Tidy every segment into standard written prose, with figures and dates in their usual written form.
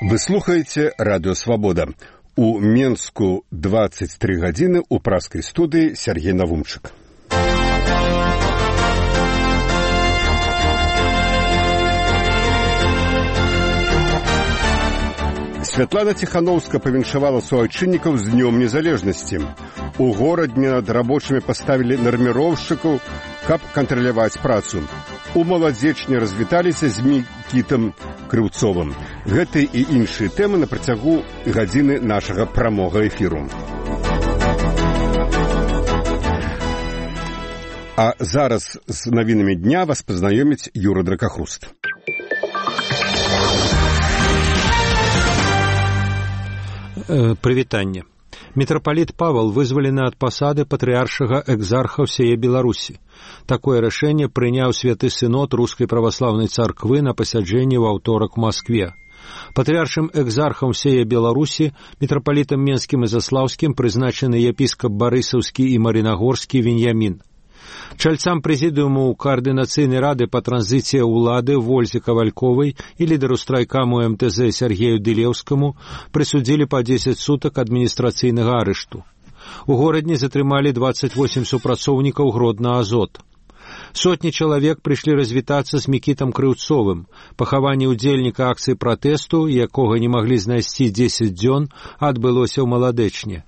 Вы слухаеце Радио Свобода. У Менску 23 гадзіны ў праскай студыі Сергей Навумчык. Святлана Ціхановская павіншавала суайчыннікаў з Днём Незалежнасці. У горадзе над рабочымі паставілі нарміроўшчыкаў, каб кантраляваць працу. У Маладзечні развіталіся з Мікітам Крыўцовым. Гэты і іншыя тэмы на працягу гадзіны нашага прамога эфіру. А зараз з навінамі дня вас пазнаёміць Юра Дракахруст. Прывітанне. Мітрапаліт Павал вызвалены ад пасады патрыаршага экзарха ўсяе Беларусі. Такое рашэнне прыняў святы сынод Рускай праваслаўнай царквы на пасяджэнні ў аўторак у Маскве. Патрыаршым экзархам ўсяе Беларусі, мітрапалітам Менскім і Заслаўскім прызначаны епіскап Барысаўскі і Марынагорскі Веньямін. Чальцам прэзідыуму Каардынацыйнай рады па транзіцыі ўлады Вользе Кавальковай і лідару страйкаму МТЗ Сергею Дылеўскаму прысудзілі па 10 сутак адміністрацыйнага арышту. У горадні затрымалі 28 супрацоўнікаў Гродна-Азот. Сотні чалавек прыйшлі развітацца з Мікітам Крыўцовым. Пахаванне ўдзельніка акцыі пратэсту, якога не маглі знайсці 10 дзён, адбылося ў Маладэчні.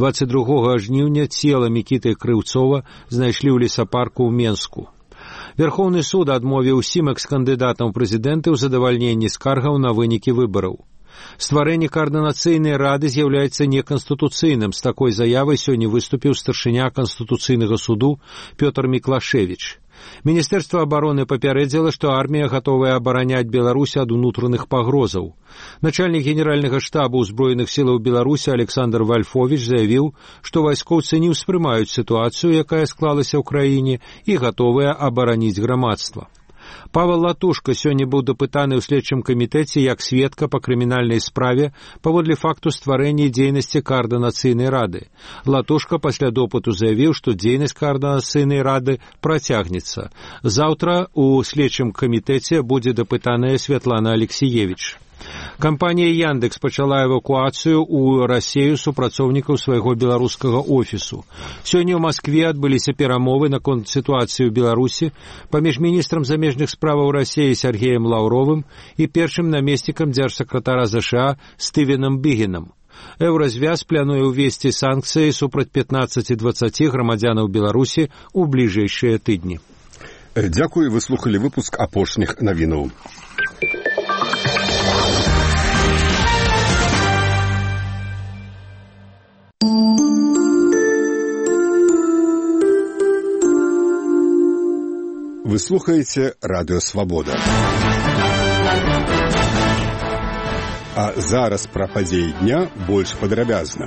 22 жніўня цела Мікіты Крыўцова знайшлі ў лесапарку ў Менску. Верхоўны суд адмовіў усім экс-кандыдатам у прэзідэнты ў задавальненні скаргаў на вынікі выбараў. Стварэнне Каардынацыйнай рады з'яўляецца неканстытуцыйным. З такой заявай сёння выступіў старшыня Канстытуцыйнага суду Пётр Міклашевіч. Міністэрства абароны папярэдзіла, што армія гатовая абараняць Беларусь ад унутраных пагрозаў. Начальнік генеральнага штабу ўзброеных сілаў Беларусі Александр Вальфовіч заявіў, што вайскоўцы не ўспрымаюць сітуацыю, якая склалася ў краіне, і гатовыя абараніць грамадства. Павел Латушка сёння быў дапытаны ў следчым камітэце як сведка па крымінальнай справе паводле факту стварэння дзейнасці Каардынацыйнай рады. Латушка пасля допыту заявіў, што дзейнасць Каардынацыйнай рады працягнецца. Заўтра у следчым камітэце будзе дапытаная Святлана Алексіевіч. Кампанія Яндекс пачала эвакуацыю ў Расею супрацоўнікаў свайго беларускага офісу. Сёння ў Маскве адбыліся перамовы наконт сітуацыі ў Беларусі паміж міністрам замежных справаў Расеі Сергеем Лаўровым і першым намеснікам дзяржсакратара ЗША Стывеном Бігенам. Еўразвяз плануе ўвесці санкцыі супраць 15-20 грамадзянаў Беларусі ў бліжэйшыя тыдні. Дзякуй, вы слухалі выпуск апошніх навінаў. Вы слухаеце Радио Свобода. А зараз пра падзеі дня больш падрабязна.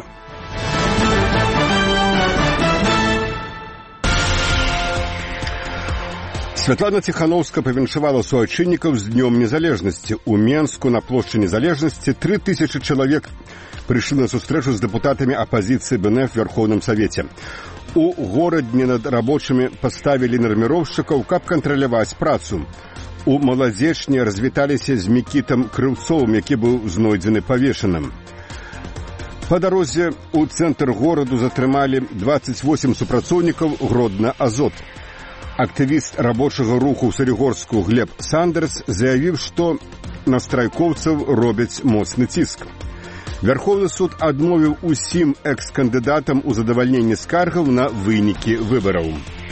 Святлана Ціхановская павіншавала суайчыннікаў з Днём Незалежнасці. У Менску на плошчы Незалежнасці 3000 чалавек прыйшлі на сустрэчу з дэпутатамі апазіцыі БНФ в Верховным Савеце. У горадні над рабочымі паставілі нарміроўшчыкаў, каб кантраляваць працу. У Маладзечні развіталіся з Мікітам Крыўцовым, які быў знойдзены павешаным. Па дарозе ў цэнтр гораду затрымалі 28 супрацоўнікаў Гродна-Азот. Актывіст рабочага руху ў Салігорску Глеб Сандерс заявіў, што на страйкоўцаў робяць моцны ціск. Верховны суд адмовіў усім экс-кандыдатам у задавальненні скаргаў на вынікі выбараў.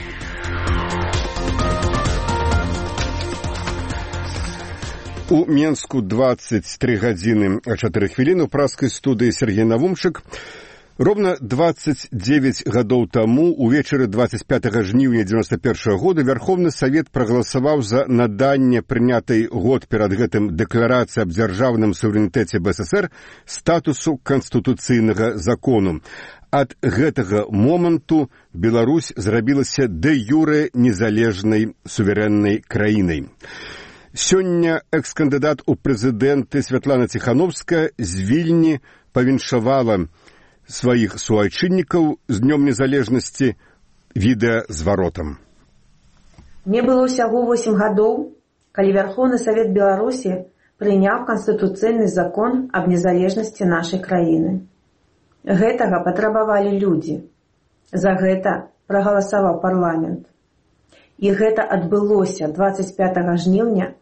У Менску 23 гадзіны 4 хвіліны ў праскай студыі Сергей Навумчык. Ровно 29 гадоў таму, увечары 25 жніўня 91 года, Верховны Савет прагаласаваў за наданне прынятай год перад гэтым дэкларацыі аб дзяржаўным суверэнітэце БССР статусу канстытуцыйнага закону. Ад гэтага моманту Беларусь зрабілася дэ-юрэ незалежнай суверэннай краінай. Сёння экс-кандыдат у прэзідэнты Святлана Ціхановская з Вільні павіншавала сваіх суайчыннікаў з Днём Незалежнасці відэазваротам. Мне было ўсяго 8 гадоў, калі Верховны Савет Беларусі прыняў канстытуцыйны закон аб незалежнасці нашай краіны. Гэтага патрабавалі людзі. За гэта прагаласаваў парламент. І гэта адбылося 25 жніўня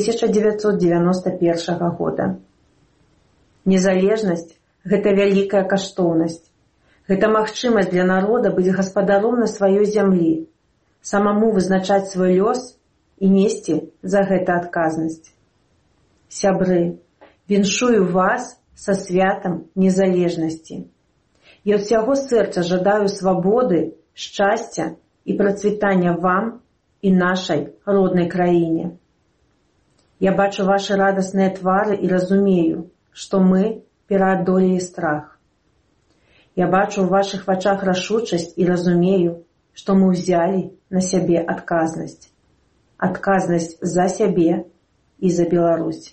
1991 года. Незалежнасць – гэта вялікая каштоўнасць. Гэта магчымасць для народа быць гаспадаром на сваёй зямлі, самому вызначаць свой лёс і несці за гэта адказнасць. Сябры, віншую вас са святам незалежнасці. Я ад усяго сэрца жадаю свабоды, шчасця і працвітання вам і нашай роднай краіне. Я бачу ваши радасныя твары і разумею, што мы пераадолелі страх. Я бачу ў вашых вачах рашучасць і разумею, што мы ўзялі на сябе адказнасць. Адказнасць за сябе і за Беларусь.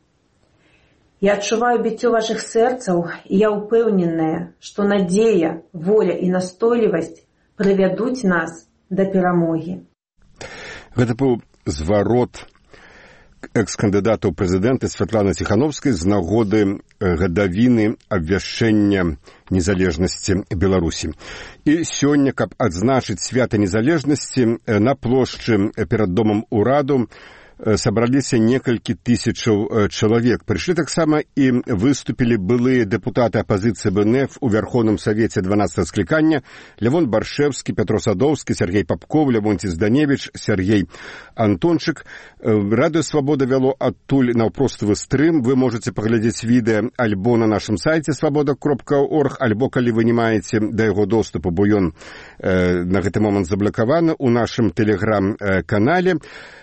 Я адчуваю біццё вашых сэрцаў, і я ўпэўненая, што надзея, воля і настойлівасць прывядуць нас да перамогі. Гэта быў зварот экс-кандыдата ў прэзідэнты Святланы Ціхановскай з нагоды гадавіны абвяшчэння незалежнасці Беларусі. І сёння, каб адзначыць свята незалежнасці, на плошчы перад домам ураду сабраліся некалькі тысячаў чалавек. Прыйшлі таксама і выступілі былыя дэпутаты апазіцыі БНФ у Вярхоўным Савеце 12 склікання Лявон Баршэвскі, Пятро Садоўскі, Сергей Папков, Лявонці Зданевіч, Сергей Антончык. Радыё Свабода вяло адтуль наўпроставы стрым. Вы можаце паглядзець відэа альбо на нашым сайце свабода.орг, альбо калі вы не маеце да яго доступу, бо ён на гэты момант заблакаваны у нашым тэлеграм-канале.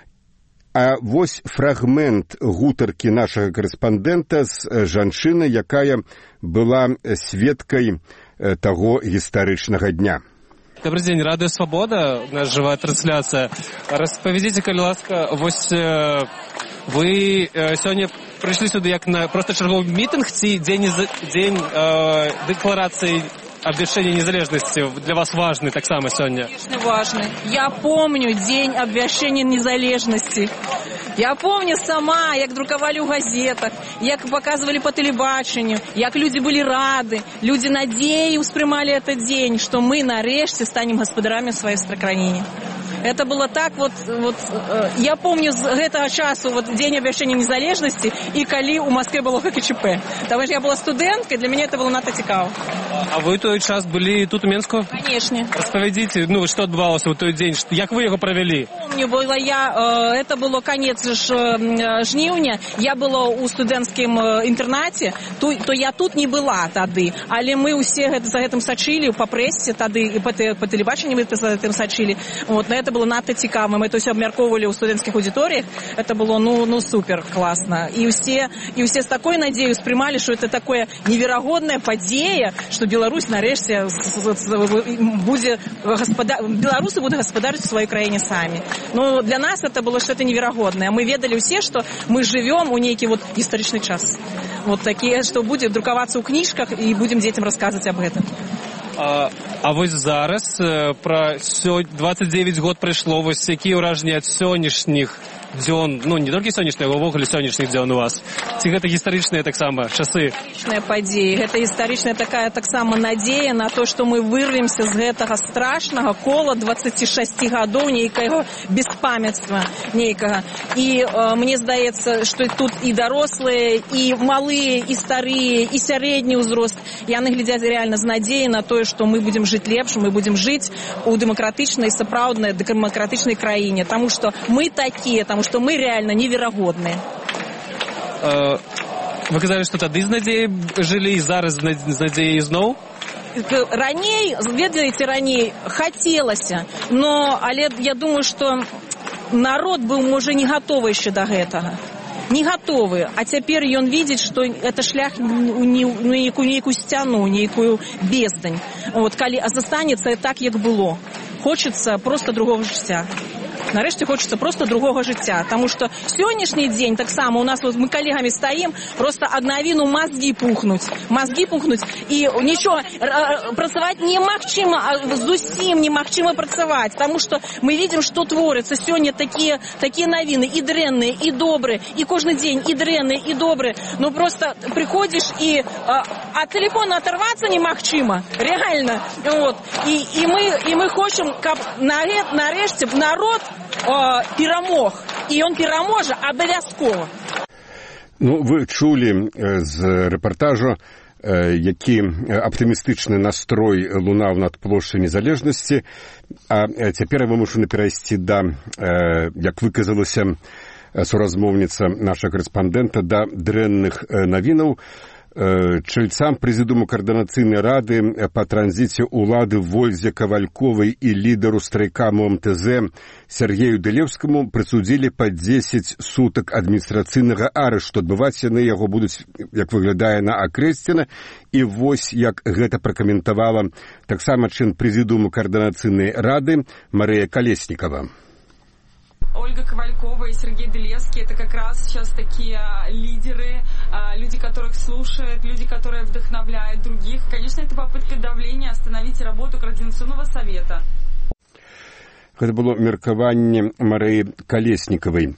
А вось фрагмент гутаркі нашага карэспандэнта з жанчынай, якая была сведкай таго гістарычнага дня. Добрый день, Радио Свобода, у нас живая трансляция. Распавядзіце, калі ласка, вось вы сёння прыйшлі сюды як на просто чарговы мітынг ці дзень дэкларацыі обвяшчения незалежности для вас важный так само сегодня? Конечно, важный. Я помню день обвяшчения незалежности. Я помню сама, як друкавалі ў газетах, як показывали по телебачению, як люди были рады, люди надеей успрымали этот день, что мы нарэшце станем гаспадарамі в своей краіне. Это было так я помню з гэтага часу день обвяшчения незалежности и калі у Москве было ХКЧП. Потому что я была студэнткай, для меня это было надто цікава. А вы той час былі тут у Менску? Конечно. Распавядзіце, што адбывалася ў той дзень, як вы яго правялі? Помню, это было конец жніўня, я была у студэнцкім інтэрнаце, то я тут не была тады, але мы ўсе за гэтым сачылі па прэсе тады і па тэлебачанні мы за гэтым сачылі. Это было надто цікава, мы это все абмяркоўвалі ў студэнцкіх аўдыторыях, это было супер класна. І ўсе з такой надзею успрымалі, што это такое неверагодная падзея, што Беларусь нарэшце будзе беларусы будуць гаспадарыць у сваёй краіне самі. Но для нас это было что-то неверагоднае. Мы ведалі ўсе, што мы живем у нейкі гістарычны час. Такие, што будзе друкавацца ў кніжках і будзем дзецям расказваць аб гэтым. А вось зараз пра 29 год прайшло, вось якія ўражанні ад сённяшніх дзён, не толькі сённяшніх, а ўвогуле сённяшніх дзён у вас? Ці гэта гістарычныя таксама часы? Гістарычная падзея, гэта гістарычная такая таксама надзея на то, што мы вырвемся з гэтага страшнага кола 26 гадоў нейкага беспамятства нейкага. І мне здаецца, што тут і дарослыя, і малыя, і старыя, і сярэдні ўзрост, яны глядзяць рэальна з надзеяй на тое, што мы будзем жыць лепш, мы будзем жыць у дэмакратычнай, сапраўднай дэмакратычнай краіне, таму што мы такія, таму што мы рэальна неверагодныя. Вы казалі, што тады з надзеяй жылі і зараз з надзеяй зноў? Раней, ведаеце, хацелася, але я думаю, што народ быў, можа, не гатовы яшчэ да гэтага. Не гатовы, а цяпер ён видзіць, што это шлях у нейкую сцяну, нейкую бездань. Калі застанецца так, як было. Хочется просто другого жыцця. Нарэшце хочется просто другого жыцця. Таму што сённяшні дзень таксама у нас, вот мы калегамі стаім, просто ад навіну мазгі пухнуць. І нічого, працаваць немагчыма, зусім немагчыма працаваць, таму што мы видим, што творыцца сёння такія навіны, і дрэнныя, і добрыя, і кожны дзень і дрэнныя, і добрыя. Ну просто приходишь і ад телефона оторваться немагчыма, реально. Вот. І мы хочам, каб нарэшце народ перамог, і ён пераможа абавязкова. Ну, вы чулі з рэпартажу, які аптымістычны настрой лунаў над плошчай Незалежнасці, а цяпер я вымушаны перайсці да, як выказалася суразмоўніца нашага корэспандэнта, да дрэнных навінаў. Чальцам Прэзідыуму Координацыйнай рады па транзіце ўлады Вользе Кавальковай і лідару страйкаму МТЗ Сергею Дылеўскаму прысудзілі па 10 сутак адміністрацыйнага арышту. Адбываць яны яго будуць, як выглядае, на Акрэсціна. І вось як гэта пракаментавала таксама член Прэзідыуму Координацыйнай рады Марыя Колесникова. Ольга Ковалькова и Сергей Дылевский — это как раз сейчас такие лидеры, люди, которых слушают, люди, которые вдохновляют других. Конечно, это попытка давления остановить работу Координационного совета. Это было меркаванне Марыі Колесниковой.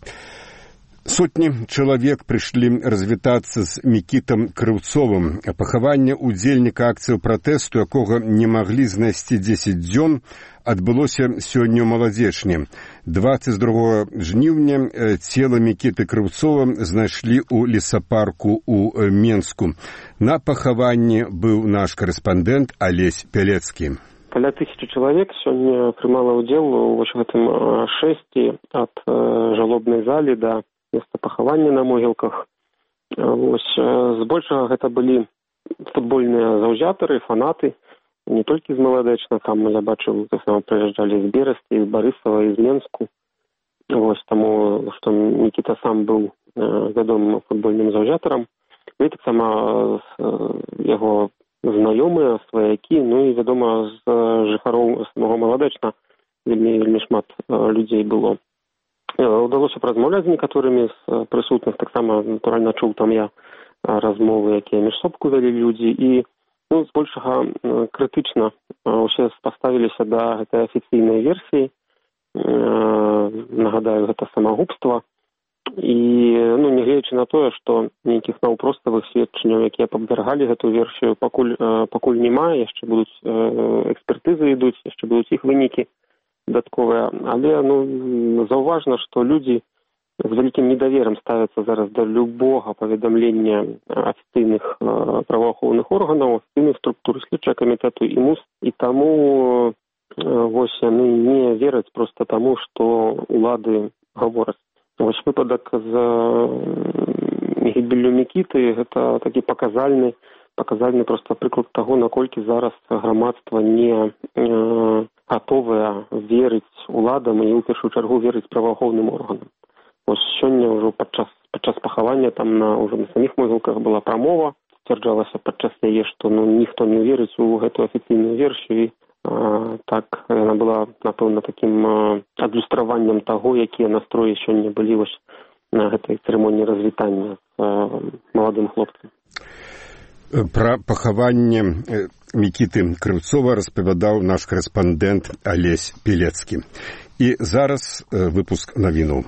Сотні чалавек прыйшлі развітацца з Мікітам Крыўцовым. Пахаванне ўдзельніка акцыі пратэсту, якога не маглі знайсці 10 дзён, адбылося сёння ў Маладзечні. 22 жніўня цела Мікіты Крыўцова знайшлі ў лесапарку ў Менску. На пахаванні быў наш корэспандэнт Алесь Пялецкі. Каля 1000 чалавек сёння прымала ўдзел у гэтым шэсці ад жалобнай залі да места пахавання на могілках. Вось, збольшага гэта былі футбольныя заўзятары, фанаты, не толькі з Маладэчна, там я бачыў, таксама прыязджалі з Берасці, з Барысава, з Менску. Вось, таму, што Мікіта сам быў вядомым футбольным заўзятарам. І таксама яго знаёмыя, сваякі, ну і, вядома, з жыхароў самого Маладэчна вельмі шмат людзей было. Удалося паразмаўляць з некаторымі з прысутных, таксама, натуральна, чуў там я размовы, якія між сабою вялі людзі, і збольшага крытычна ўсе паставіліся да гэтай афіцыйнай версіі. Нагадаю, гэта самагубства. І, нягледзячы на тое, што нейкіх наўпроставых сведчанняў, якія падвяргалі гэту версію, пакуль няма, яшчэ будуць экспертызы ідуць, яшчэ будуць іх вынікі дадатковыя. Але, заўважна, што людзі з вялікім недаверам ставяцца зараз да любога паведамлення афіцыйных праваахоўных органаў, афіцыйных структур, следчага камітэту і МУС. І таму вось яны не вераць проста таму, што улады гавораць. Вось выпадак з гібеллю Мікіты — гэта такі паказальны проста прыклад таго, наколькі зараз грамадства не гатовае верыць уладам і, ў першую чаргу, верыць праваахоўным органам. Вось сёння ўжо падчас пахавання там ўжо на саміх могілках была прамова, сцвярджалася падчас яе, што ніхто не верыць у гэту афіцыйную версію. Так яна была, напэўна, такім адлюстраваннем таго, якія настроі сёння былі вось на гэтай цырымоніі развітання з маладым хлопцам. Пра пахаванне Мікіты Крыўцова распавядаў наш корэспандэнт Алесь Пялецкі. І зараз выпуск навінаў.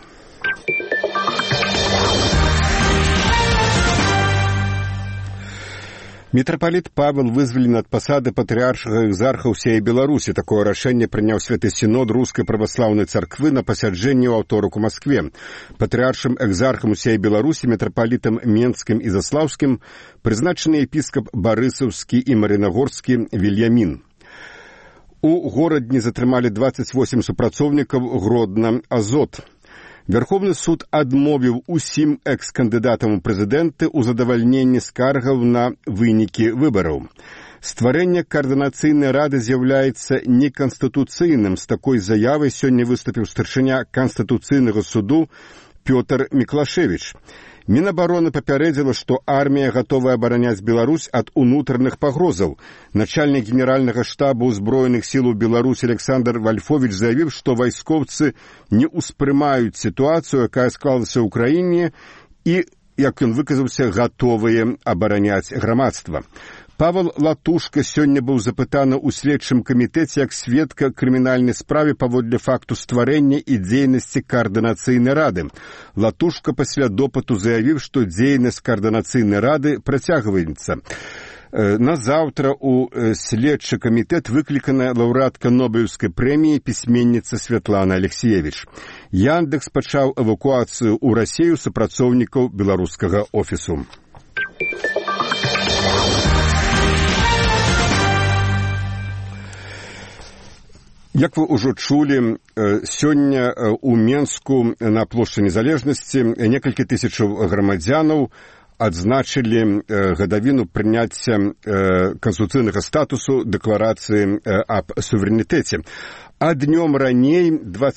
Мітрапаліт Павел вызвалены ад пасады патрыаршага экзарха ўсей Беларусі. Такое рашэнне прыняў Святы Сінод Рускай праваслаўнай царквы на пасяджэнні ў аўторак у Маскве. Патрыаршым экзархам усей Беларусі, мітрапалітам Менскім і Заслаўскім прызначаны епіскап Барысаўскі і Марынагорскі Вільямін. У горадні затрымалі 28 супрацоўнікаў Гродна Азот. Верховны суд адмовіў усім экс-кандыдатам у прэзідэнты ў задавальненні скаргаў на вынікі выбараў. Стварэнне Координацыйнай рады з'яўляецца неканстытуцыйным. З такой заявай сёння выступіў старшыня Канстытуцыйнага суду Пётр Міклашевіч. Мінабароны папярэдзіла, што армія гатовая абараняць Беларусь ад унутраных пагрозаў. Начальнік генеральнага штаба ўзброеных сілаў Беларусі Александр Вальфович заявіў, што вайскоўцы не ўспрымаюць сітуацыю, якая склалася ў краіне, і, як ён выказаўся, гатовыя абараняць грамадства. Павел Латушка сёння быў запытаны ў следчым камітэце як сведка крымінальнай справе паводле факту стварэння і дзейнасці каардынацыйнай рады. Латушка пасля допыту заявіў, што дзейнасць каардынацыйнай рады працягваецца. Назаўтра ў следчы камітэт выклікана лаўрэатка Нобелеўскай прэміі пісьменніца Святлана Алексеевич. Яндекс пачаў эвакуацыю ў Расію супрацоўнікаў беларускага офісу. Як вы ўжо чулі, сёння ў Менску на плошчы Незалежнасці некалькі тысячаў грамадзянаў адзначылі гадавіну прыняцця канстытуцыйнага статусу дэкларацыі аб суверэнітэце. А днём раней,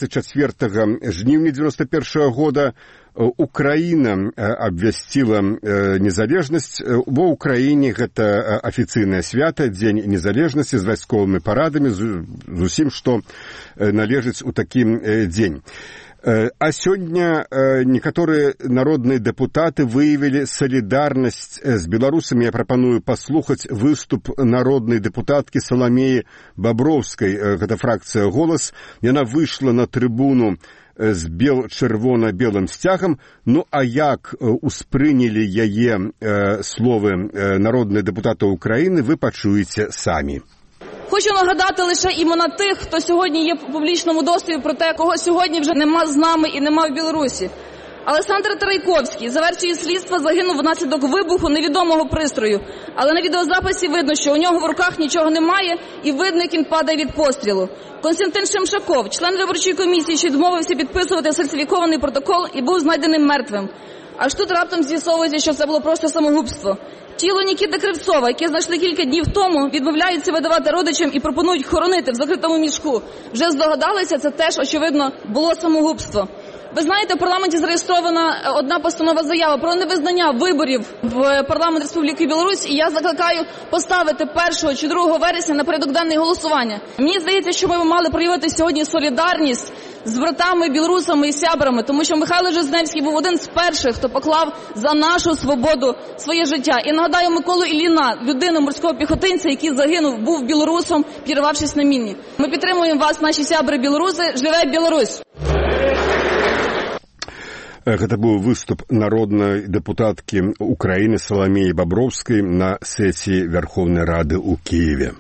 24 жніўня 91 года, Украіна абвясціла незалежнасць. Ва ўкраіне гэта афіцыйнае свята, дзень незалежнасці з вайсковымі парадамі, з усім, што належыць у такі дзень. А сёння некаторыя народныя дэпутаты выявілі салідарнасць з беларусамі. Я прапаную паслухаць выступ народнай дэпутаткі Саламеі Баброўскай. Гэта фракцыя «Голас». Яна выйшла на трыбуну з чырвона-белым сцягам. Ну, а як успрынялі яе словы народныя дэпутаты Украіны, ви пачуеце самі. Хочу нагадати лише імена тих, хто сьогодні є в публічному доступі, про те, кого сьогодні вже нема з нами і нема в Білорусі. Олександр Тарайковський, за версією слідства, загинув внаслідок вибуху невідомого пристрою. Але на відеозаписі видно, що у нього в руках нічого немає і видно, як він падає від пострілу. Константин Шемшаков, член виборчої комісії, що відмовився підписувати сфальсифікований протокол і був знайдений мертвим. Аж тут раптом з'ясовується, що це було просто самогубство. Тіло Нікіти Кривцова, яке знайшли кілька днів тому, відмовляються видавати родичам і пропонують хоронити в закритому мішку. Вже здогадалися, це теж, очевидно, було самогубство. Ви знаєте, в парламенті зареєстрована одна постанова заява про невизнання виборів в парламент Республіки Білорусь, і я закликаю поставити 1 чи 2 вересня на порядок денний голосування. Мені здається, що ми мали проявити сьогодні солідарність з братами, білорусами і сябрами, тому що Михайло Жизневський був один з перших, хто поклав за нашу свободу своє життя. І нагадаю Миколу Ілліна, людину морського піхотинця, який загинув, був білорусом, підірвавшись на міні. Ми підтримуємо вас, наші сябри-білоруси. Живе Білорусь! Гэта быў выступ народнай дэпутаткі Украіны Саламеі Баброўскай на сесіі Верховнай Рады ў Киеве.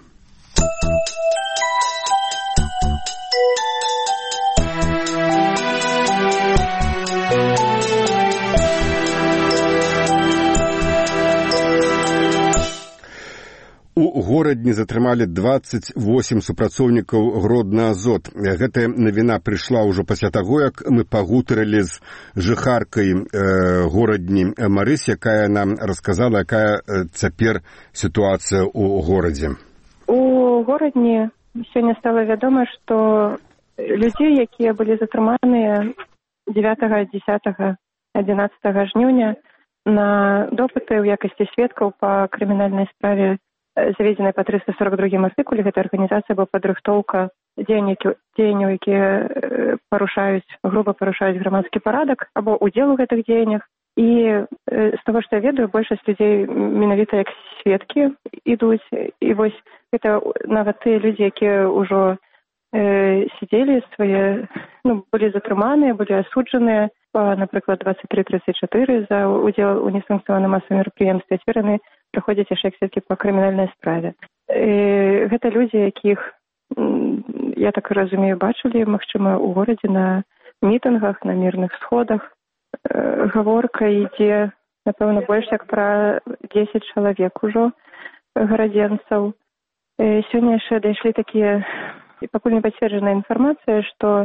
У горадні затрымалі 28 супрацоўнікаў Гродна Азот. Гэтая навіна прыйшла ўжо пасля таго, як мы пагутарылі з жыхаркай горадні Марысь, якая нам расказала, якая цяпер сітуацыя ў горадзе. У горадні сёння стала вядома, што людзей, якія былі затрыманыя 9, 10, 11 жніўня на допыты ў якасці сведкаў па крымінальнай справе, заведзенай па 342 артыкуле, гэта арганізацыя або падрыхтоўка дзеянняў, якія груба парушаюць грамадскі парадак, або ўдзел у гэтых дзеяннях. І з таго, што я ведаю, большасць людзей менавіта як сведкі ідуць. І вось гэта нават тыя людзі, якія ўжо сидзелі былі затрыманыя, былі асуджаныя па, напрыклад, 23-34 за ўдзел у несанкцыянаваным масавым мерапрыемстве. Цяпер яны праходзяць яшчэ сведкі па крымінальнай справе. Гэта людзі, якіх, я так разумею, бачылі, магчыма, у горадзе на мітынгах, на мірных сходах. Гаворка ідзе, напэўна, больш як пра 10 чалавек ужо гарадзенцаў. Сёння яшчэ дайшлі такія, пакуль не пацверджаная інфармацыя, што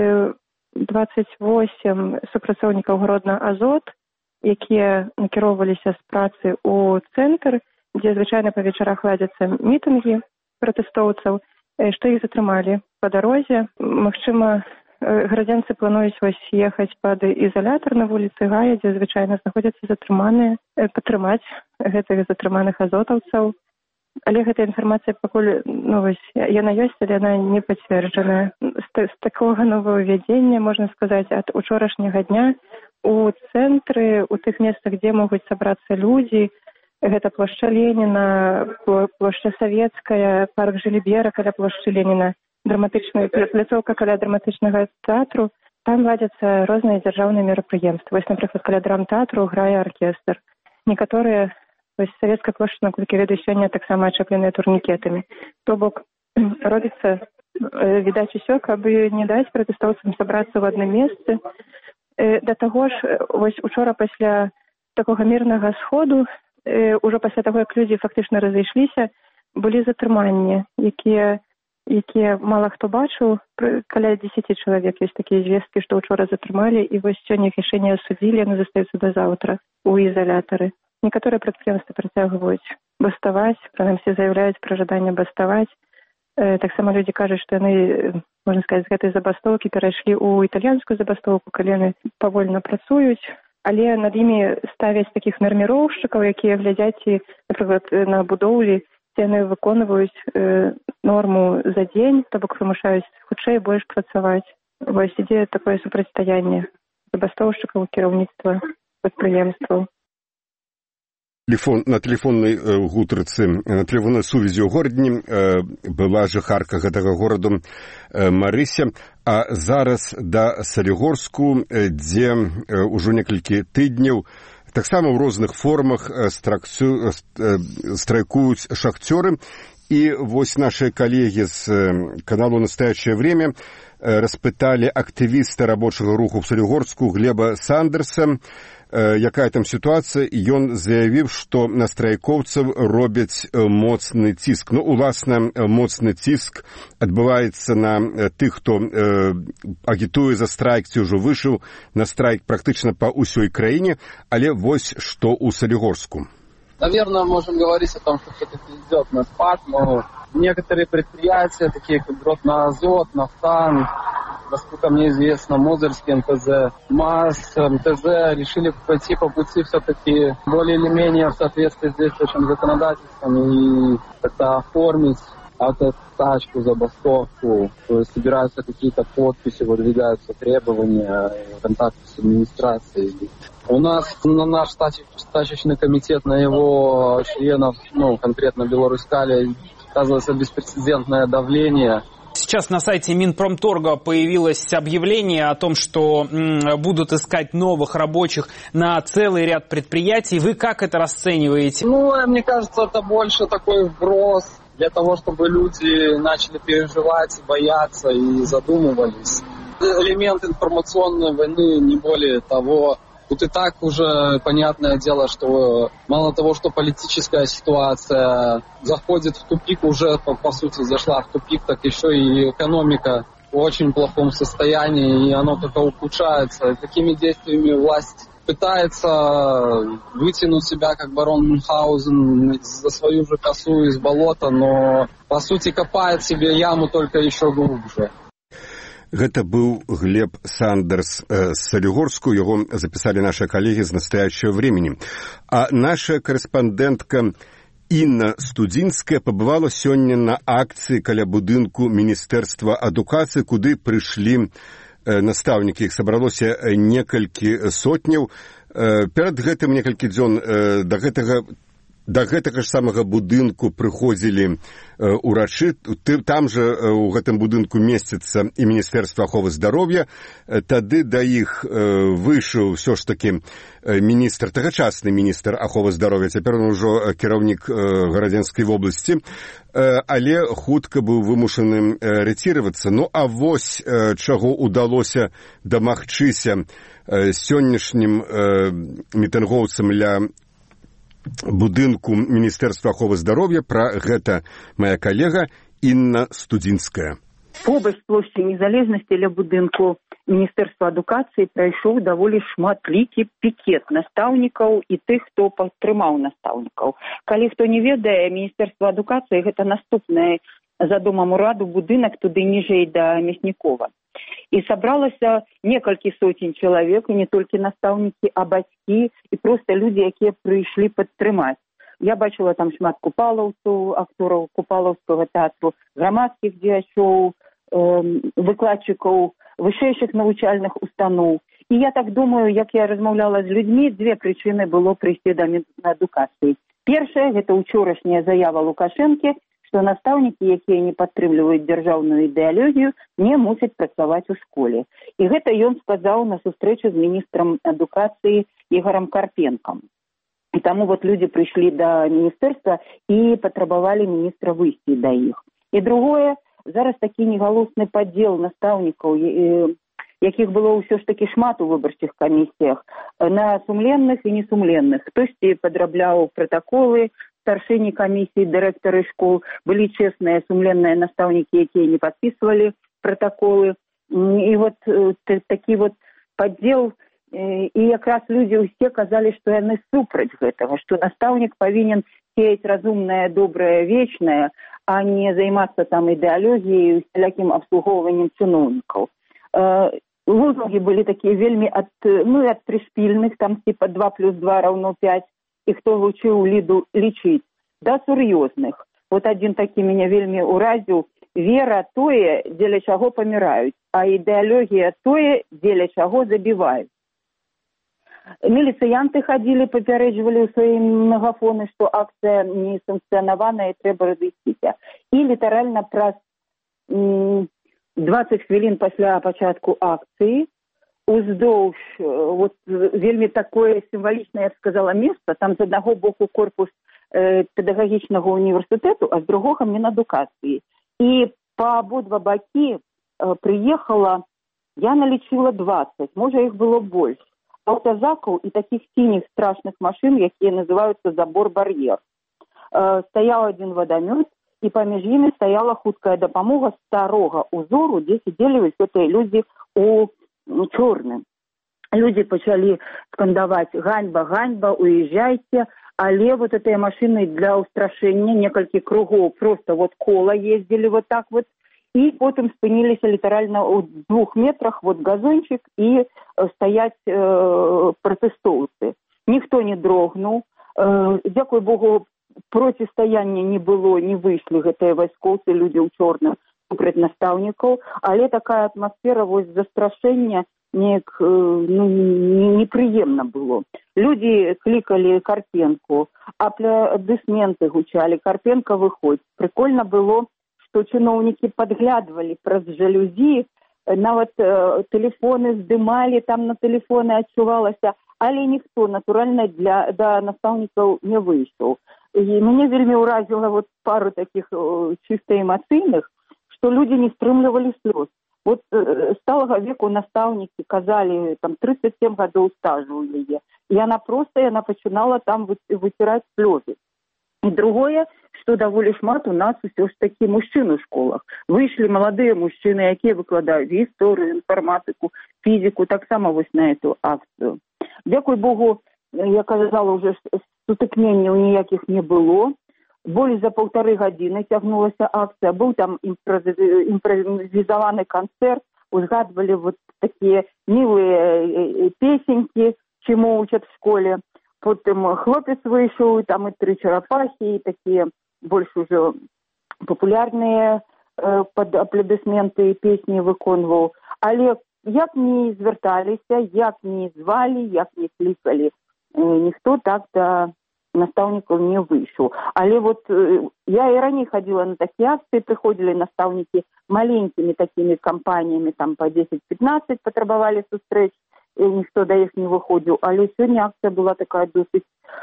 28 супрацоўнікаў Гродна Азот, якія накіроўваліся з працы ў цэнтр, дзе звычайна па вечарах ладзяцца мітынгі пратэстоўцаў, што іх затрымалі па дарозе. Магчыма, грамадзянцы плануюць ехаць пад ізалятар на вуліцы Гая, дзе звычайна знаходзяцца затрыманыя, падтрымаць гэтых затрыманых азотаўцаў. Але гэтая інфармацыя пакуль, яна ёсць, але яна не пацверджаная. З такога новаўвядзення, можна сказаць, ад учорашняга дня у цэнтры, у тых месцах, дзе могуць сабрацца людзі, гэта плошча Леніна, плошча Савецкая, парк Жылібера каля плошчы Леніна, драматычная пляцоўка каля драматычнага тэатру, там ладзяцца розныя дзяржаўныя мерапрыемствы. Вось, напрыклад, каля драмтэатру грае аркестр. Некаторыя Савецкая плошча, наколькі ведаю, сёння таксама ачапленыя турнікетамі. То бок робіцца, відаць, усё, каб не даць пратэстоўцам сабрацца ў адным месцы. Да таго ж, вось учора пасля такога мірнага сходу, ужо пасля таго, як людзі фактычна разышліся, былі затрыманні, якія мала хто бачыў. Каля 10 чалавек ёсць такія звесткі, што учора затрымалі, і вось сёння іх яшчэ не асудзілі, яны застаюцца да заўтра ў ізалятары. Некаторыя прадпрыемствы працягваюць баставаць, прынамсі заяўляюць пра жаданне баставаць. Таксама людзі кажуць, што яны, можна сказаць, з гэтай забастоўкі перайшлі ў італьянскую забастоўку, калі яны павольна працуюць, але над імі ставяць такіх нарміроўшчыкаў, якія глядзяць, напрыклад, на будоўлі, ці яны выконваюць норму за дзень, то бок вымушаюць хутчэй больш працаваць. Вось ідзе такое супрацьстаянне забастоўшчыкаў кіраўніцтва прадпрыемстваў. На тэлефоннай гутарцы, на тэлефоннай сувязі ў горадні была жыхарка гэтага гораду Марыся, а зараз да Салігорску, дзе ўжо некалькі тыдняў таксама ў розных формах страйкуюць шахцёры. І вось наши коллеги з каналу «Настоящее время» распыталі актывіста рабочага руху в Салігорску Глеба Сандерса, якая там ситуация, і ён заявіў, што на страйкоўцаў робяць моцны ціск. Уласна, моцны ціск адбываецца на тых, хто агітуе за страйк, ці ўжо выйшаў на страйк практычна па ўсёй краіне, але вось што ў Салігорску. Наверное, можем говорить о том, что все-таки идет на спад, но некоторые предприятия, такие как Гродно-Азот, Нафтан, насколько мне известно, Мозырский МТЗ, МАЗ, МТЗ решили пойти по пути все-таки более или менее в соответствии с действующим законодательством и как-то оформить автотачку, забастовку, то есть собираются какие-то подписи, выдвигаются требования, контакты с администрацией. У нас на наш стачечный комитет, на его членов, конкретно Беларуськали, оказывается беспрецедентное давление. Сейчас на сайте Минпромторга появилось объявление о том, что будут искать новых рабочих на целый ряд предприятий. Вы как это расцениваете? Мне кажется, это больше такой вброс для того, чтобы люди начали переживать, бояться и задумывались. Элемент информационной войны, не более того. Тут и так уже понятное дело, что мало того, что политическая ситуация заходит в тупик, уже по сути зашла в тупик, так еще и экономика в очень плохом состоянии, и оно только ухудшается. Такими действиями власть пытается вытянуть себя, как барон Мюнхгаузен, за свою же косу из болота, но по сути копает себе яму только еще глубже. Гэта быў Глеб Сандерс з Салігорску, яго запісалі нашы калегі з «Настоящего времени». А наша карэспандэнтка Інна Студзінская пабывала сёння на акцыі каля будынку Міністэрства адукацыі, куды прыйшлі настаўнікі. Іх сабралося некалькі сотняў. Перад гэтым некалькі дзён да гэтага ж самага будынку прыходзілі урачы. Там жа у гэтым будынку месціцца і Міністэрства аховы здароўя. Тады да іх выйшаў ўсё ж такі тагачасны міністр аховы здароўя, цяпер он ужо кіраўнік Гарадзенскай вобласці, але хутка быў вымушаны рэціравацца. А вось чаго ўдалося дамагчыся сённяшнім мітынгоўцам ля будынку Міністэрства аховы здароўя. Пра гэта моя калега Інна Студзінская. Побач плошчы Незалежнасці ля будынку Міністэрства адукацыі прайшоў даволі шматлікі пікет настаўнікаў і тых, хто падтрымаў настаўнікаў. Калі хто не ведае, Міністэрства адукацыі гэта наступны за домам ураду будынак туды ніжэй да Мяснікова. И собралось некалькі сотен человек, и не только наставники, а бацькі, и просто люди, якія пришли подтрымать. Я бачила там шмат купалаўцаў, актораў купалаўскага тэатру, грамадскіх дзеячоў, выкладчыкаў вышэйшых навучальных устаноў. И я так думаю, як я размаўляла з людьми, две причины было прийти до адукацыі. Першая, гэта учорашняя заява Лукашэнкі, што настаўнікі, якія не падтрымліваюць дзяржаўную ідэалогію, не мусяць працаваць у школе. І гэта ён сказаў на сустрэчу з міністрам адукацыі Ігорам Карпенкам. І таму вот люди прыйшлі да міністэрства і патрабавалі міністра выйсці да іх. І другое, зараз такі негалосны падзел настаўнікаў, якіх было ўсё ж такі шмат у выбарчых камісіях, на сумленных і несумленных. Хтосьці падрабляў пратаколы, старшыні камісіі, дырэктары школ, былі честныя, сумленныя настаўнікі, якія не падпісвалі пратаколы. І вот такі вот падзел, і якраз людзі ўсе казалі, што яны супраць гэтага, што настаўнік павінен сеяць разумнае, добрае, вечнае, а не займацца там ідэалогіяй, усялякім абслугоўваннем чыноўнікаў. Лозунги были такие вельми от пришпильных, там типа 2 + 2 = 5, и кто учил Лиду лечить, до серьезных. Вот один таки меня вельми уразил: вера тое, дзеля чаго помирают, а идеология тое, дзеля чаго забивают. Милициянты ходили, попередживали у свои мегафоны, что акция не санкционованная и треба разыскіся. И литерально праз 20 хвілін пасля пачатку акцыі уздоўж вот вельмі такое сімвалічнае, я б сказала, месца, там з аднаго боку корпус педагагічнага універсітэту, а з другога Мінадукацыі. І па абодва бакі прыехала, я налічыла 20, можа іх было больш, аўтазакаў і такіх сініх страшных машын, якія называюцца забор-бар'ер. Стаяў один вадамёт, і паміж імі стаяла хуткая дапамога старога узору, дзе сидзелі вось гэтыя людзі у чорным. Людзі пачалі скандаваць: ганьба, ганьба, уезжайте, але вот этой машины для устрашэння некалькі кругоў просто вот кола ездили вот так вот, і потым спыніліся літаральна у 2 метрах вот газончик і стаяць пратэстоўцы. Ніхто не дрогнуў, дзякуй Богу, процістаяння не было, не выйшлі гэтыя вайскоўцы, людзі ў чорным супраць настаўнікаў, але такая атмасфера вось застрашэння неяк непрыемна было. Людзі клікалі Карпенку, апладысменты гучалі: Карпенка, выходзь. Прикольно было, што чыноўнікі падглядвалі праз жалюзі, нават тэлефоны здымалі, там на тэлефоны адчувалася, але ніхто, натуральна, да настаўнікаў не выйшаў. И меня вельми уразило вот пару таких чисто эмоцийных, что люди не стрымлівали слез. Вот сталага веку настаўнікі казалі, там 37 гадоў стажу у яе. И она пачынала там вытирать слезы. И другое, что даволі шмат у нас усё ж такі мужчын у школах. Выйшлі маладыя мужчыны, якія выкладаюць гісторыю, інфарматыку, фізіку, таксама вось на эту акцию. Дзякуй Богу, я казала уже, сутыкненняў ніякіх не было. Болей за 1,5 гадзіны цягнулася акцыя. Быў там імправізаваны канцэрт, узгадвалі вот такія мілыя песенькі, чему учат в школе. Потым хлопец выйшаў, там і 3 чарапахі, і такія больш ужо папулярныя пад апладысменты песні выконваў. Але як не звярталіся, як не звалі, як не клікалі, ніхто так да настаўнікаў не выйшаў. Але вот я і раней хадзіла на такія акцыі, прыходзілі настаўнікі маленькімі такімі кампаніямі, там по 10-15 патрабавалі сустрэч, і ніхто да іх не выходзіў. Але сёння акцыя была такая досыць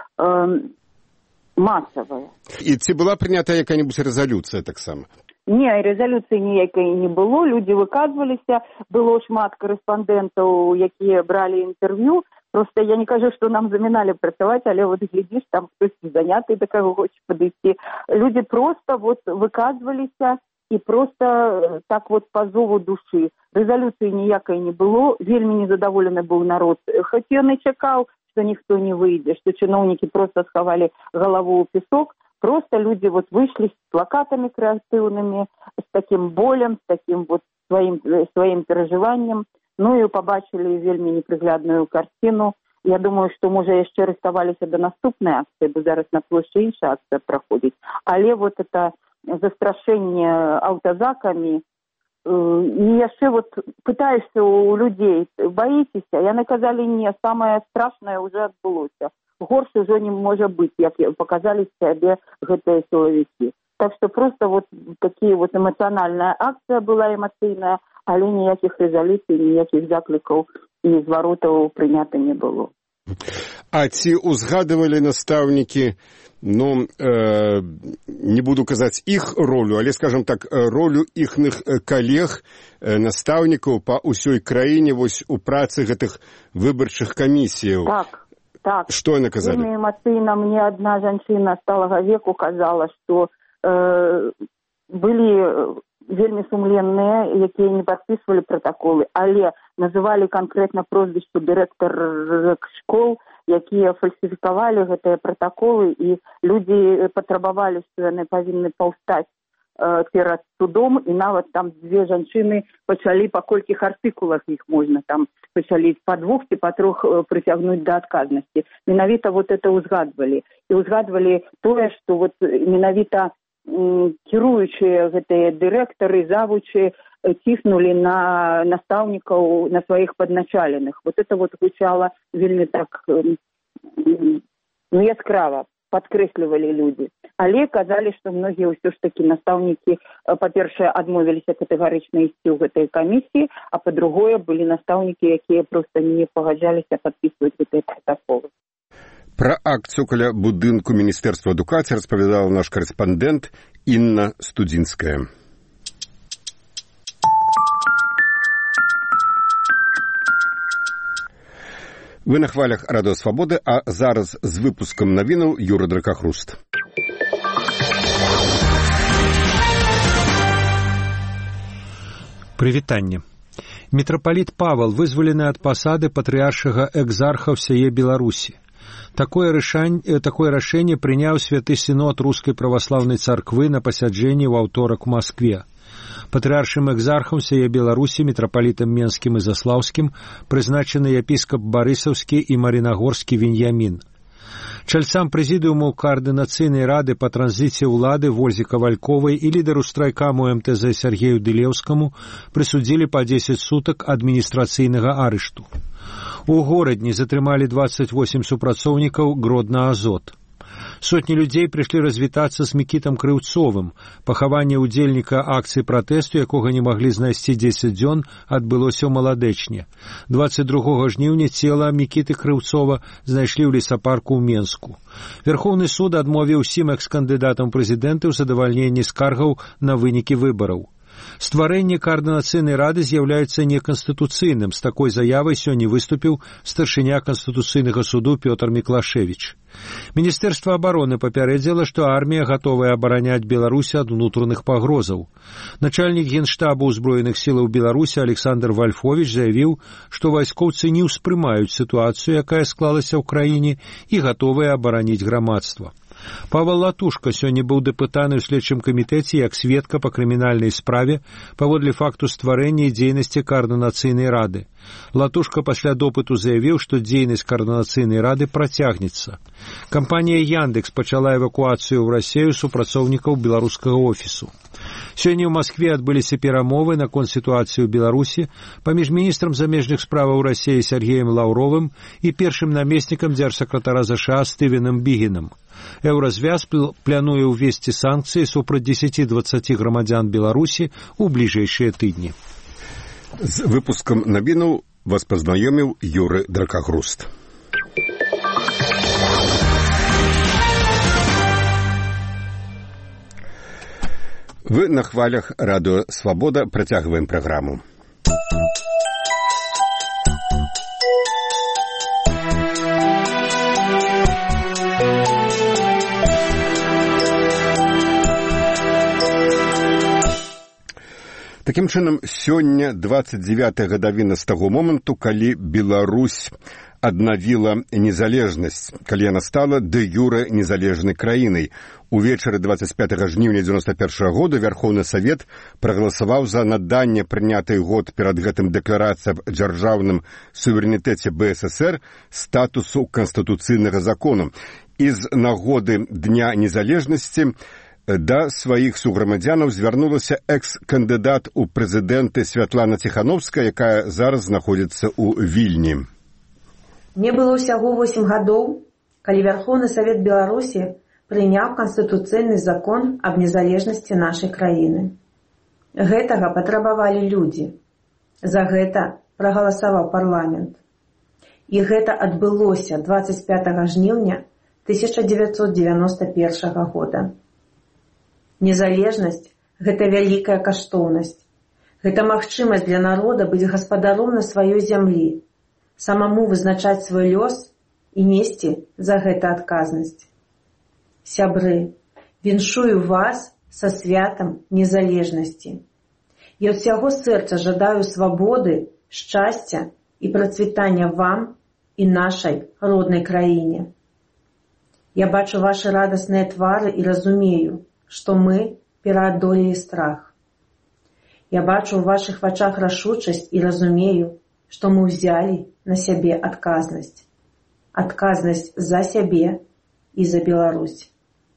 масавая. І ці была прынята якая-небудзь рэзалюцыя таксама? Не, рэзалюцыі ніякай не было, людзі выказваліся, было шмат корэспандэнтаў, якія бралі інтэрв'ю. Просто я не кажу, што нам заміналі працаваць, але вот глядзіш, там хтосьці заняты, да каго хоча падысці. Людзі просто вот выказваліся і просто так вот па зову душы. Рэзалюцыі ніякай не было, вельмі незадаволены быў народ. Хоць ён і чакаў, што ніхто не выйдзе, што чыноўнікі просто схавалі галаву ў песок. Просто люди вот вышли с плакатами креативными, с таким болем, с таким вот сваім перажываннем. Ну і пабачылі вельмі непрыглядную карціну. Я думаю, што, можа, яшчэ рыхтаваліся да наступнай акцыі, бо зараз на плошчы іншая акцыя праходзіць. Але вот это застрашэнне аўтазакамі, і яшчэ вот пытаешся у людзей, баіцеся? Яны казалі, не, самае страшнае ўжо адбылося. Горш ужо не можа быць, як паказалі сябе гэтыя сілавікі. Так што просто вот такія вот эмацыянальная акцыя была эмацыйная, але ніякіх рэзалюцый, ніякіх заклікаў і зваротаў прынята не было. А ці узгадывалі настаўнікі, не буду казаць іх ролю, але, скажем так, ролю іхных калег, настаўнікаў па ўсёй краіне вось у працы гэтых выбарчых камісіяў? Так. Што яны казалі? Вельмі эмацыйна мне адна жанчына сталага веку казала, што былі вельмі сумленныя, якія не падпісвалі пратаколы, але называлі канкрэтна прозвішчы дырэктар школ, якія фальсіфікавалі гэтыя пратаколы, і людзі патрабавалі, што яны павінны паўстаць перад судом, і нават там дзве жанчыны пачалі, па колькіх артыкулах іх можна там пачалі па 2 ці па 3 прыцягнуць да адказнасці. Менавіта вот это ўзгадвалі. І ўзгадвалі тое, што вот менавіта кіруючыя гэтыя дырэктары, завучы ціснулі на настаўнікаў, на сваіх падначаленых. Вот это вот гучала вельмі так яскрава, падкрэслівалі людзі. Але казалі, што многія ўсё ж такі настаўнікі, па-першае, адмовіліся катэгарычна ісці ў гэтай камісіі, а па-другое, былі настаўнікі, якія проста не пагаджаліся падпісваць гэтыя пратаколы. Пра акцыю каля будынку Міністэрства адукацыі распавядала наш корэспандэнт Інна Студзінская. Вы на хвалях Радыё Свабоды, а зараз з выпускам навінаў Юры Дракахруст. Прывітанне. Мітрапаліт Павал вызвалены ад пасады патрыаршага экзарха ўсяе Беларусі. Такое рашэнне прыняў святы сінод Рускай праваслаўнай царквы на пасяджэнні ў аўторак у Маскве. Патрыаршым экзархам ўсяе Беларусі, мітрапалітам Менскім і Заслаўскім, прызначаны епіскап Барысаўскі і Марынагорскі Веньямін. Чальцам прэзідыуму Каардынацыйнай рады па транзіцыі ўлады Вользе Кавальковай і лідару страйкаму МТЗ Сергею Дылеўскаму прысудзілі па 10 сутак адміністрацыйнага арышту. У горадні затрымалі 28 супрацоўнікаў Гродна-Азот. Сотні людзей прыйшлі развітацца з Мікітам Крыўцовым. Пахаванне ўдзельніка акцыі пратэсту, якога не маглі знайсці 10 дзён, адбылося ў Маладэчне. 22 жніўня цела Мікіты Крыўцова знайшлі ў лесапарку ў Менску. Верхоўны суд адмовіў 7 экс-кандыдатам прэзідэнта ў задавальненні скаргаў на вынікі выбараў. Стварэнне Каардынацыйнай рады з'яўляецца неканстытуцыйным. З такой заявай сёння выступіў старшыня Канстытуцыйнага суду Пётр Міклашевіч. Міністэрства абароны папярэдзіла, што армія гатовая абараняць Беларусь ад унутраных пагрозаў. Начальнік Генштабу ўзброеных сілаў Беларусі Александр Вальфовіч заявіў, што вайскоўцы не ўспрымаюць сітуацыю, якая склалася ў краіне, і гатовыя абараніць грамадства. Павел Латушка сёння быў дэпутаны ў следчым камітэце як сведка па крымінальнай справе паводле факту стварэння і дзейнасці Каардынацыйнай рады. Латушка пасля допыту заявіў, што дзейнасць Каардынацыйнай рады працягнецца. Кампанія Яндекс пачала эвакуацыю ў Расею супрацоўнікаў беларускага офісу. Сёння ў Маскве адбыліся перамовы наконт сітуацыі ў Беларусі паміж міністрам замежных справаў Расеі Сергеем Лаўровым і першым намеснікам дзяржсакратара ЗША Стывеном Бігенам. Еўразвяз плануе ўвесці санкцыі супраць 10-20 грамадзян Беларусі ў бліжэйшыя тыдні. З выпускам навінаў вас пазнаёміў Юры Дракахруст. Вы на хвалях Радыё Свабода, працягваем праграму. Такім чынам, сёння 29-я гадавіна з таго моманту, калі Беларусь аднавіла незалежнасць, калі яна стала дэ-юрэ незалежнай краінай. Увечары 25 жніўня 1991 года Верховны Савет прагаласаваў за наданне прынятай год перад гэтым дэкларацыі аб дзяржаўным суверэнітэце БССР статусу канстытуцыйнага закону. І з нагоды Дня незалежнасці да сваіх суграмадзянаў звярнулася экс-кандыдат у прэзідэнты Святлана Ціхановская, якая зараз знаходзіцца ў Вільні. Мне было ўсяго 8 гадоў, калі Верховны Савет Беларусі прыняў канстытуцыйны закон аб незалежнасці нашай краіны. Гэтага патрабавалі людзі. За гэта прагаласаваў парламент. І гэта адбылося 25 жніўня 1991 года. Незалежнасць – гэта вялікая каштоўнасць. Гэта магчымасць для народа быць гаспадаром на сваёй зямлі, самому вызначаць свой лёс і несці за гэта адказнасць. Сябры, віншую вас са святам незалежнасці. Я ад усяго сэрца жадаю свабоды, шчасця і працвітання вам і нашай роднай краіне. Я бачу вашы радасныя твары і разумею, што мы пераадолелі страх. Я бачу ў вашых вачах рашучасць і разумею, што мы ўзялі на сябе адказнасць. Адказнасць за сябе і за Беларусь.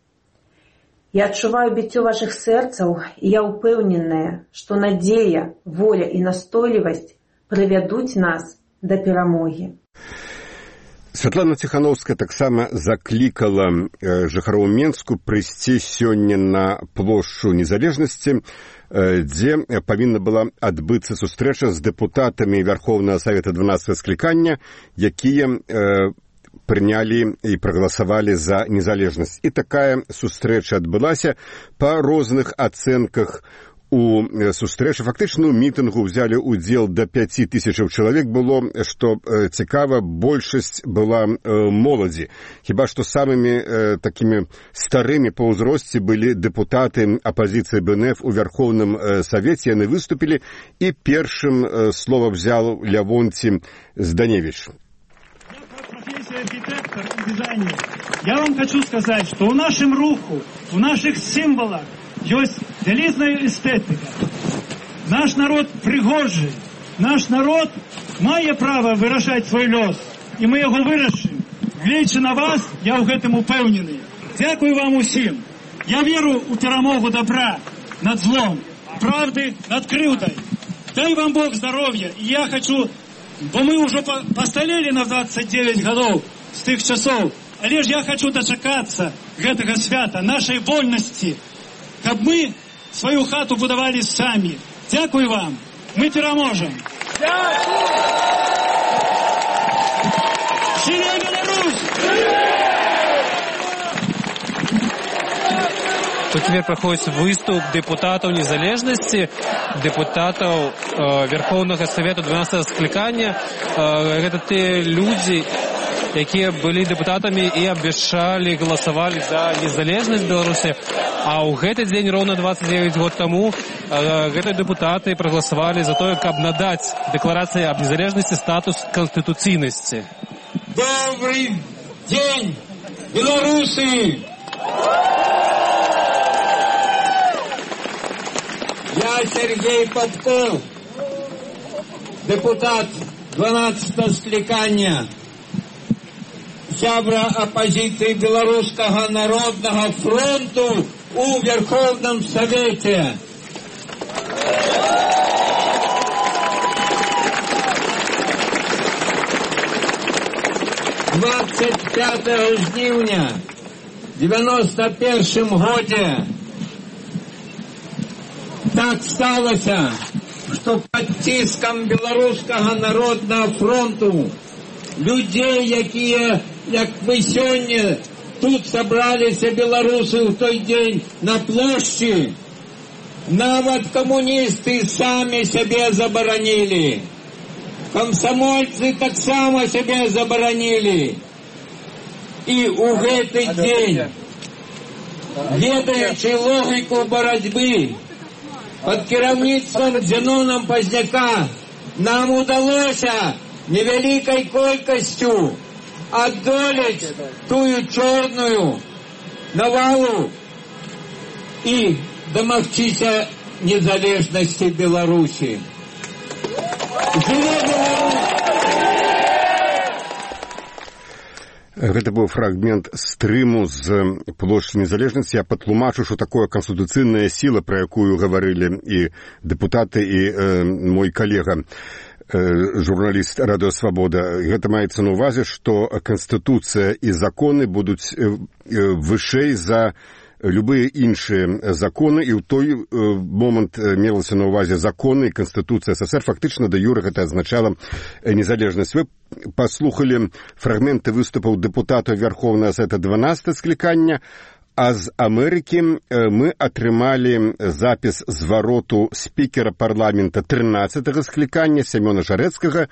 Я адчуваю біццё вашых сэрцаў, і я ўпэўненая, што надзея, воля і настойлівасць прывядуць нас да перамогі. Святлана Ціхановская таксама заклікала жыхароў Менску прыйсці сёння на плошчу незалежнасці, дзе павінна была адбыцца сустрэча з дэпутатамі Верховнага Савета 12 склікання, якія прынялі і прагаласавалі за незалежнасць. І такая сустрэча адбылася па розных ацэнках. У сустрэчы фактычна ў мітынгу ўзялі ўдзел да 5000 чалавек было, што цікава, большасць была моладзі. Хіба што самымі такімі старымі па ўзросце былі дэпутаты апазіцыі БНФ у Верховным Савеце. Яны выступілі, і першым слова взял Лявонці Зданевич. Профессия архитектор и дизайнер. Я вам хочу сказать, что у нашем руху, у наших символах есть вялізная эстетика. Наш народ пригожий. Наш народ мае право выражать свой лёс. И мы его вырашим. Глядячи на вас, я в этом упевнений. Дякую вам усім. Я веру у перемогу добра над злом, правды над кривдой. Дай вам Бог здоровья. И я хочу, бо мы уже постарели на 29 годов с тых часов, але ж я хочу дочакаться гэтага свята, нашей вольности, каб мы свою хату будовали сами. Дякую вам. Мы переможем. Живе Беларусь! Тут теперь проходит выступ депутатов незалежности, депутатов Верховного Совета 12 скликания. Это те люди, которые были депутатами и обещали, голосовали за незалежность Беларуси. А у этот день, ровно 29 год тому, эти депутаты проголосовали за то, как надать декларации об незалежности статус конституционности. Добрый день, белорусы! Я Сергей Попков, депутат 12 скликания, сябра оппозиции Белорусского народного фронту у Верховном Совете. В 25 жніўня 91 году так сталося, что под тиском Белорусского народного фронту людей, якія, як мы сегодня тут собрались белорусы в той день на площади, нават коммунисты сами себе заборонили. Комсомольцы так само себе заборонили. И у этот день, ведаючи логику борьбы, под керівництвом Зенона Позняка нам удалось невялікай колькасцю адолець тую чорную навалу і дамагчыся незалежнасці Беларусі. Жыве Беларусь! Гэта быў фрагмент стрыму з плошчы Незалежнасці. Я патлумачу, што такое канстытуцыйная сіла, пра якую гаварылі і дэпутаты, і мой калега, журналіст Радыё Свабода. Гэта маецца на ўвазе, што канстытуцыя і законы будуць вышэй за любыя іншыя законы, і ў той момант мелася на ўвазе законы і Канстытуцыя СССР. Фактычна да юры гэта азначала незалежнасць. Вы паслухалі фрагменты выступаў дэпутатаў Верховнага Савета 12 склікання, а з Амерыкі мы атрымалі запіс звароту спікера парламента 13 склікання Сямёна Жарэцкага,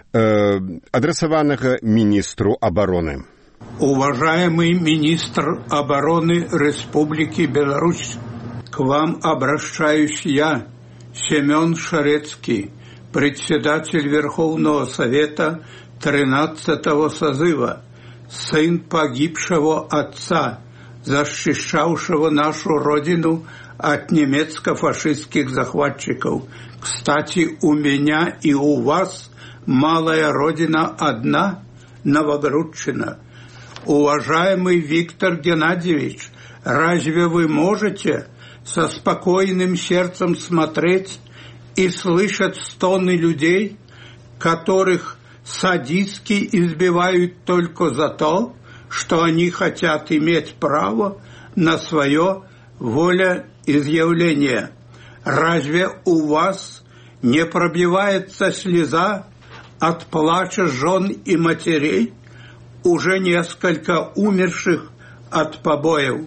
адрасаванага міністру абароны. Уважаемый министр обороны Республики Беларусь, к вам обращаюсь я, Семен Шарецкий, председатель Верховного Совета 13-го созыва, сын погибшего отца, защищавшего нашу родину от немецко-фашистских захватчиков. Кстати, у меня и у вас малая родина одна, Новогрудчина. Уважаемый Виктор Геннадьевич, разве вы можете со спокойным сердцем смотреть и слышать стоны людей, которых садистски избивают только за то, что они хотят иметь право на свое волеизъявление? Разве у вас не пробивается слеза от плача жен и матерей, уже несколько умерших от побоев?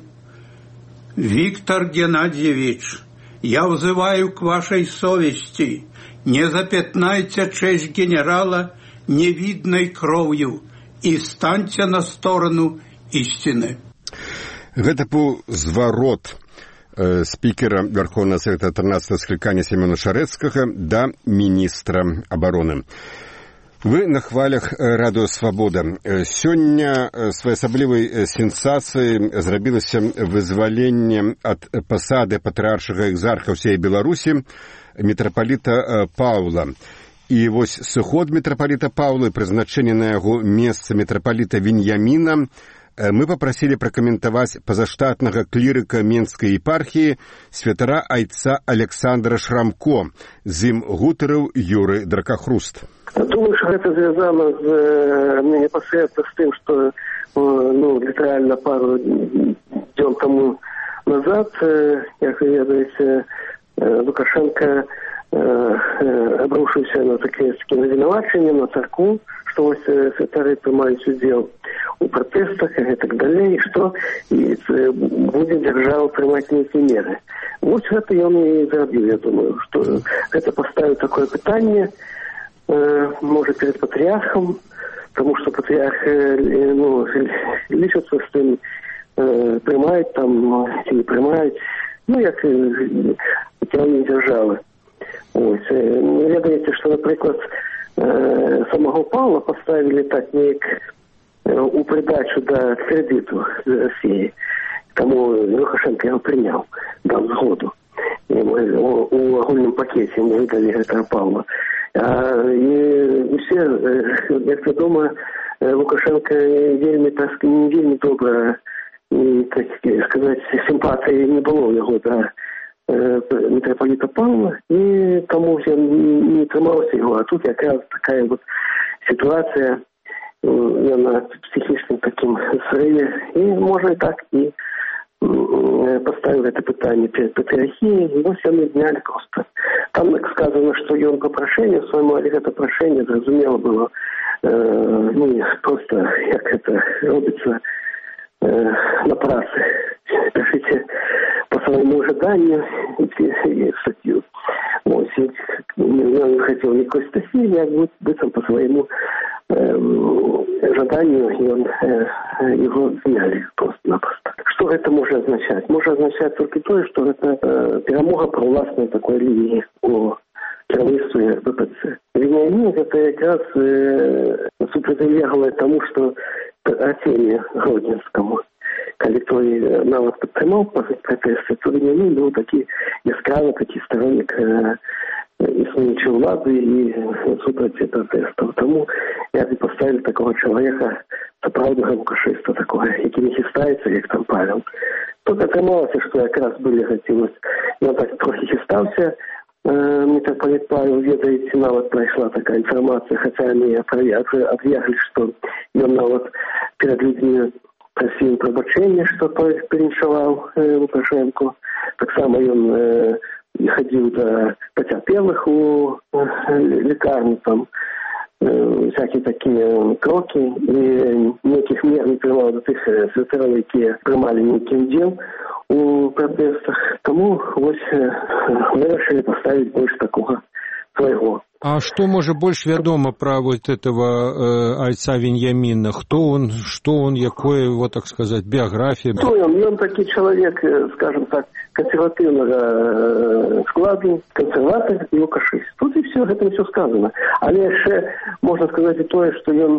Виктор Геннадьевич, я взываю к вашей совести. Не запятнайте честь генерала невидной кровью и станьте на сторону истины. Гэта быў зварот спікера Верховного Совета 13 склікання Семёна Шарэцкага да міністра абароны. Вы на хвалях Радыё Свабода. Сёння своеасаблівай сенсацыяй зрабілася вызваленне ад пасады патрыаршага экзарха ўсей Беларусі мітрапаліта Паўла. І вось сыход мітрапаліта Паўла і прызначэнне на яго месца мітрапаліта Веньяміна мы папрасілі пракаментаваць пазаштатнага клірыка Менскай епархіі святара айца Александра Шрамко. З ім гутарыў Юрый Дракахруст. Думаю, что это связано непосредственно с тем, что литерально пару дней тому назад, как вы ведаете, Лукашенко обрушился на такие виновачения, на церкву, что вот святары принимают удел у протестах и так далее, и что будет держава принимать некие меры. Вот это он и сделал, я думаю, что это поставит такое питание, может, перед патриархом, потому что патриарх лічиться з тим, приймають там, чи не приймають, як керівні держави. Ось. Ви знаєте, що, наприклад, самого Павла поставили так, як у придачу до кредиту з Росії, тому Лукашенко його прийняв, дав згоду. У огульному пакеті йому видали этого Павла. І все, як відомо, Лукашенко вельми добре, так сказати, симпатії не було його до митрополита Павла, і тому все не тримався його. А тут якраз така от ситуація, я на психічному таким зриві, і може і так і поставили это питание перед патриархией, его все объединяли просто. Там сказано, что он по прошению своему, или это прошение, зрозумело было, просто, как это робится на праце. Пишите по своему ожиданию и статью. Вот, я не хотел никакой статьи, я будто по своему ожиданию, и он его сняли просто-напросто. Что это может означать? Может означать только то, что это перемога провластной такой линии у кіраўніцтве БПЦ. Вениамин гэта якраз супрацьлеглае таму, што Арсенію Гродзенскаму. Калі той нават падтрымаў пратэсты, то Вениамин быў такі яскравы, такі стороннік існуючай улады і супраць пратэстаў. Таму я б паставіў такого чалавека сапраўднага лукашыста такого, які не хістаецца, як там Павел. Тут атрымалася, што якраз былі гацілось. Ён так трохі хістаўся. Митрополит Павел, ведаеце, нават прайшла такая інфармацыя, хаця они аб'явілі, што ён нават перад людзьмі прасіў прабачэння, што той переншаваў Лукашенко. Таксама ён хадзіў да пацярпелых у лекарні, там всякие такие кроки, и неких мер не приймав до тих святерів, які приймали некий уділ у протестах. Тому ось вирішили поставить больше такого своего. А что, может, больше ведомо про вот этого Айца Вениамина? Кто он, что он, якое его, так сказать, биография? Кто он? Он такой человек, скажем так, консервативного складу, консерватор и лукашист. Тут и все, это все сказано. Але ще можна сказати і те, що він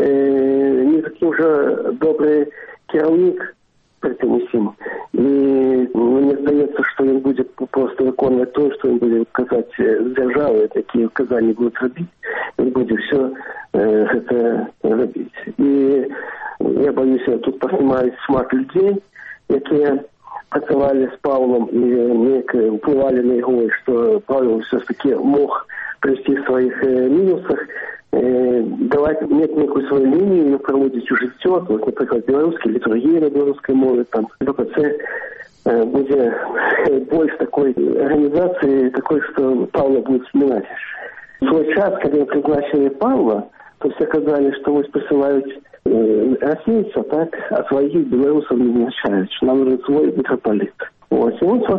не такий вже добрий керівник при тим усім. І мені здається, що він буде просто виконувати те, що він буде казати з держави, такі вказання будуть робити, він буде все це робити. І я боюся, тут поснімають шмат людей, які працювали з Павлом і впливали на його, що Павел все-таки мог привести в своих минусах, давать некую свою линию, проводить життя, вот, например, белорусские литургии на белорусской мове, там, БПЦ будет больше такой организации, такой, что Павла будет вспоминать. В свой час, когда пригласили Павла, то все сказали, что вот присылают российцев, так, а своих белорусов не назначают, что нам нужен свой митрополит. Вот. И вот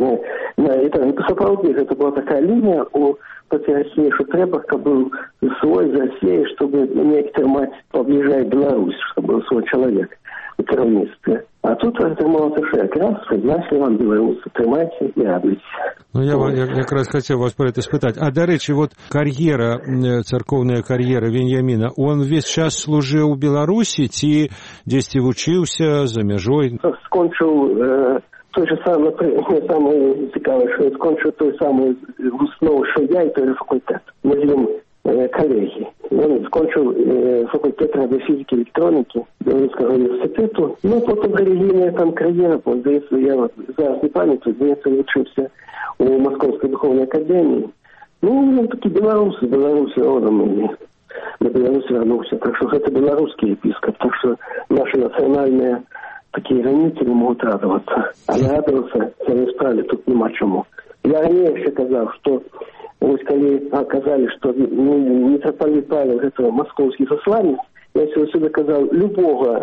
это сапраўдна, это была такая линия у России, что треба, каб был свой за Россией, чтобы не экстремать поближай Беларусь, чтобы был свой человек у кіраўніцтве. А тут атрымалася, що якраз призначили вам белорусы, тримайте і радуйтесь. Ну, я якраз хотел вас про это спытать. А, до речи, вот карьера, церковная карьера Вениамина, он весь час служил в Беларуси, ці десь вучился за межой? Скончил той же самое цікаве, що скончив той самий основу, що я, і той же факультет. Ми з ним колеги. Він скончив факультет радіофізики і електроніки Білоруського університету. Ну, потім релігійна там кар'єра, здається, я зараз не пам'ятаю, здається, вчився у Московській духовній академії. Ну, він такий білорус родом. На Білорусі вернувся. Так що це білоруський єпископ. Так що наші національні такие границы не могут радоваться. А не радоваться самой справе тут нема чему. Я ранее еще сказал, что вот когда оказали, что митрополит Павел это московский засланец, я всегда сказал, любого,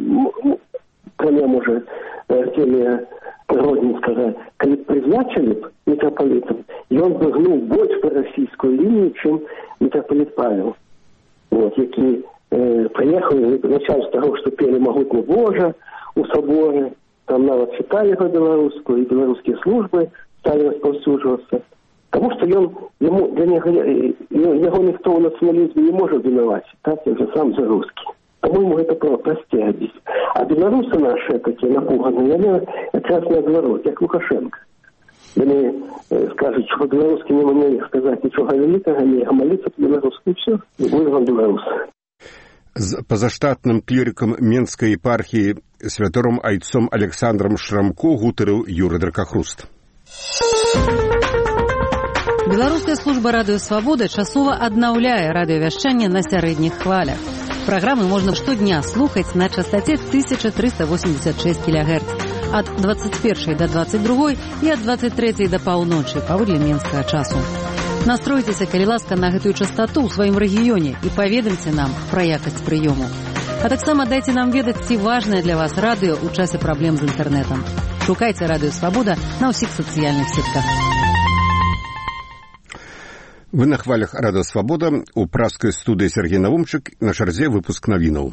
кроме, может, Артемия Гродненского, когда призначили митрополитом, и он бы гнул больше по российскую линию, чем митрополит Павел. Вот, який приехал и начал с того, что пели «Могутный Боже», у соборі, там навіть читали його білоруську, і білоруські служби стали розповсюджуватися. Тому що його ніхто у націоналізмі не може винуватити, так, він же сам за русский. По-моему, это простягивать. А белорусы наши такие напуганные, они якраз наоборот, як Лукашенко. Вони скажуть, що по-білоруськи не можна сказати нічого великого, а молитися по-білоруськи, і все, і буде вам білорус. З пазаштатным клірыкам Менскай епархіі святаром айцом Александром Шрамко гутарыў Юрый Дракахруст. Беларуская служба радыё «Свабода» часова аднаўляе радыёвяшчанне на сярэдніх хвалях. Праграмы можна штодня слухаць на частоце 1386 кГц ад 21 до 22 і ад 23 до паўночы паводле менскага часу. Настройцеся, калі ласка, на гэтую частоту ў сваім рэгіёне і паведамце нам пра якасць прыёму. А таксама дайце нам ведаць, ці важнае для вас радыё ў часе праблем з інтэрнэтам. Шукайце радыё «Свабода» на ўсіх сацыяльных сетках. Вы на хвалях радыё «Свабода». У праскай студыі Сергей Навумчык. На чарзе выпуск навінаў.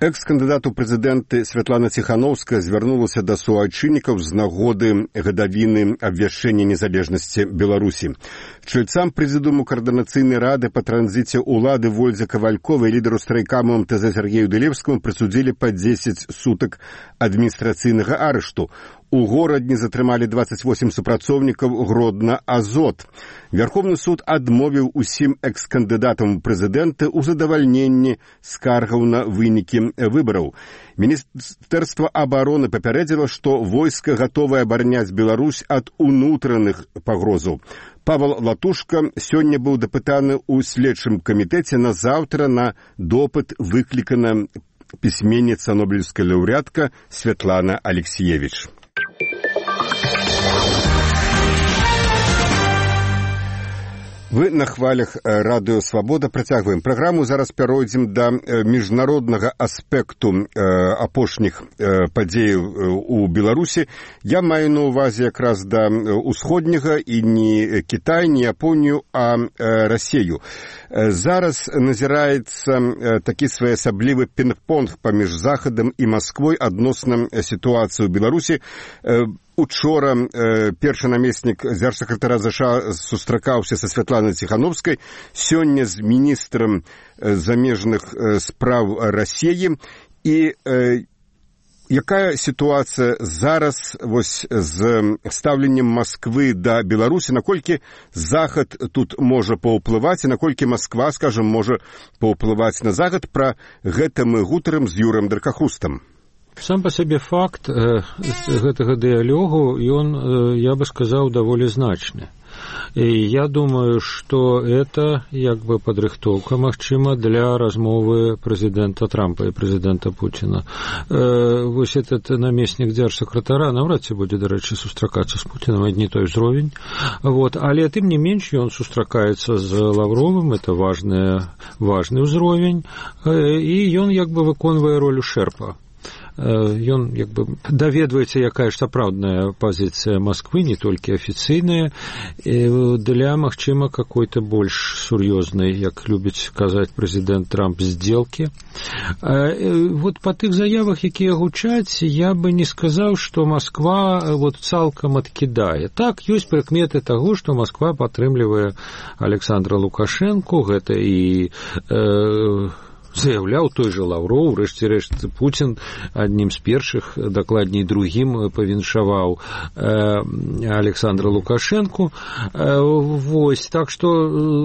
Экс-кандыдат у прэзідэнты Святлана Ціханаўская звярнулася да суайчыннікаў з нагоды гадавіны абвяшчэння незалежнасці Беларусі. Чальцам прэзідыуму каардынацыйнай рады па транзіце ўлады Вользе Кавальковай і лідару страйкаму МТЗ Сергею Дылевскаму прысудзілі па 10 сутак адміністрацыйнага арышту. У горадні затрымалі 28 супрацоўнікаў Гродна Азот. Вярхоўны суд адмовіў усім экс-кандыдатам у прэзідэнты ў задавальненні скаргаў на вынікі выбараў. Міністэрства абароны папярэдзіла, што войска гатовае абараняць Беларусь ад унутраных пагрозаў. Павел Латушка сёння быў дапытаны ў следчым камітэце, на заўтра на допыт выклікана пісьменніца нобелеўская лаўрэатка Святлана Алексеевич. Вы на хвалях радыё «Свабода». Працягваем праграму. Зараз пяройдзем да міжнароднага аспекту апошніх падзеяў у Беларусі. Я маю на ўвазе якраз да ўсходняга і не Кітай, не Японію, а Расію. Зараз назіраецца такі своеасаблівы пінг-понг паміж Захадам і Масквой адносна сітуацыі ў Беларусі. Учора першы намеснік дзяржсакратара ЗША сустракаўся са Святланай Ціханаўскай, сёння з міністрам замежных спраў Расіі. І якая сітуацыя зараз вось з стаўленнем Масквы да Беларусі, наколькі Захад тут можа паўплываць і наколькі Масква, скажам, можа паўплываць на Захад? Пра гэта мы гутарым з Юрыем Дракахрустам. Сам по сабе факт гэтага дыялогу, ён, я бы сказаў, даволі значны. І я думаю, што это як бы падрыхтоўка, магчыма, для размовы прэзідэнта Трампа і прэзідэнта Пуціна. Вось этот намеснік дзяржсакратара наўрад ці будзе, дарэчы, сустракацца з Пуціным, адні той узровень. Але тым не менш ён сустракаецца з Лаўровым, это важны ўзровень, і ён як бы выконвае ролю шэрпа. Ён як бы даведваецца, якая ж сапраўдная пазіцыя Масквы, не толькі афіцыйная, для, магчыма, какой-то больш сур'ёзнай, як любіць казаць прэзідэнт Трамп, здзелкі. Вот па тых заявах, якія гучаць, я бы не сказаў, што Масква вот цалкам адкідае. Так, ёсць прыкметы таго, што Масква падтрымлівае Александра Лукашэнку, гэта і заяўляў той жа Лаўроў, рэшце-рэшт Пуцін аднім з першых, дакладней другім, павіншаваў Александра Лукашэнку. Вось, так што,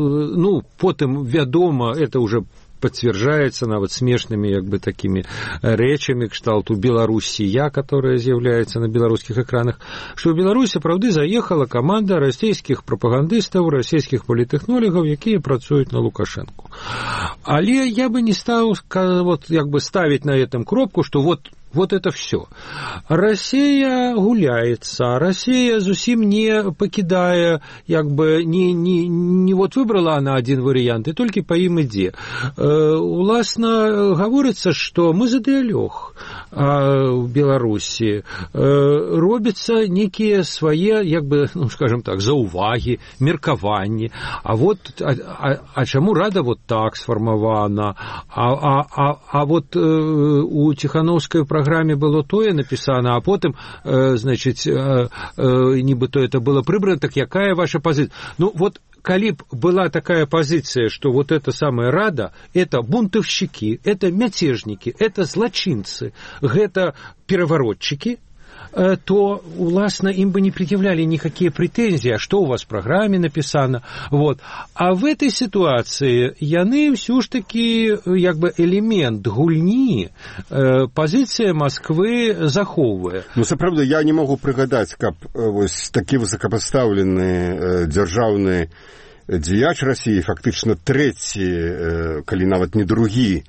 потым, вядома, это уже подтверждается нават смешными як бы такими речами кшталту Белоруссия, которая з'яўляецца на белорусских экранах, что в Беларуси, правда, заехала команда расійскіх прапагандыстаў, расійскіх політэхнолігаў, якія працуюць на Лукашенко. Але я бы не стал вот як бы ставить на этом кропку, что вот это все. Россия гуляется, Россия зусім не покидая, як бы не вот выбрала она один вариант, и только по им ідзе. Уласна говорится, что мы за дыялог в Беларуси, робятся некие свои, як бы, скажем так, зауваги, меркаванні. А вот, а чему рада вот так сформована? А вот у Тихановской программе было тое написано, а потом, значит, нібыто это было прыбрано, так якая ваша позиция? Ну, вот, калі б была такая позиция, что вот эта самая Рада, это бунтовщики, это мятежники, это злочинцы, это переворотчики, то, уласна, им бы не предъявляли никакие претензии, а что у вас в программе написано. Вот. А в этой ситуации яны все ж таки, як бы, элемент гульні позиция Москвы захоўвае. Ну, сапраўды, я не могу прыгадаць, каб вось такі высокапастаўлены дзяржаўны дзеяч России, фактычна трэці, калі нават не другі,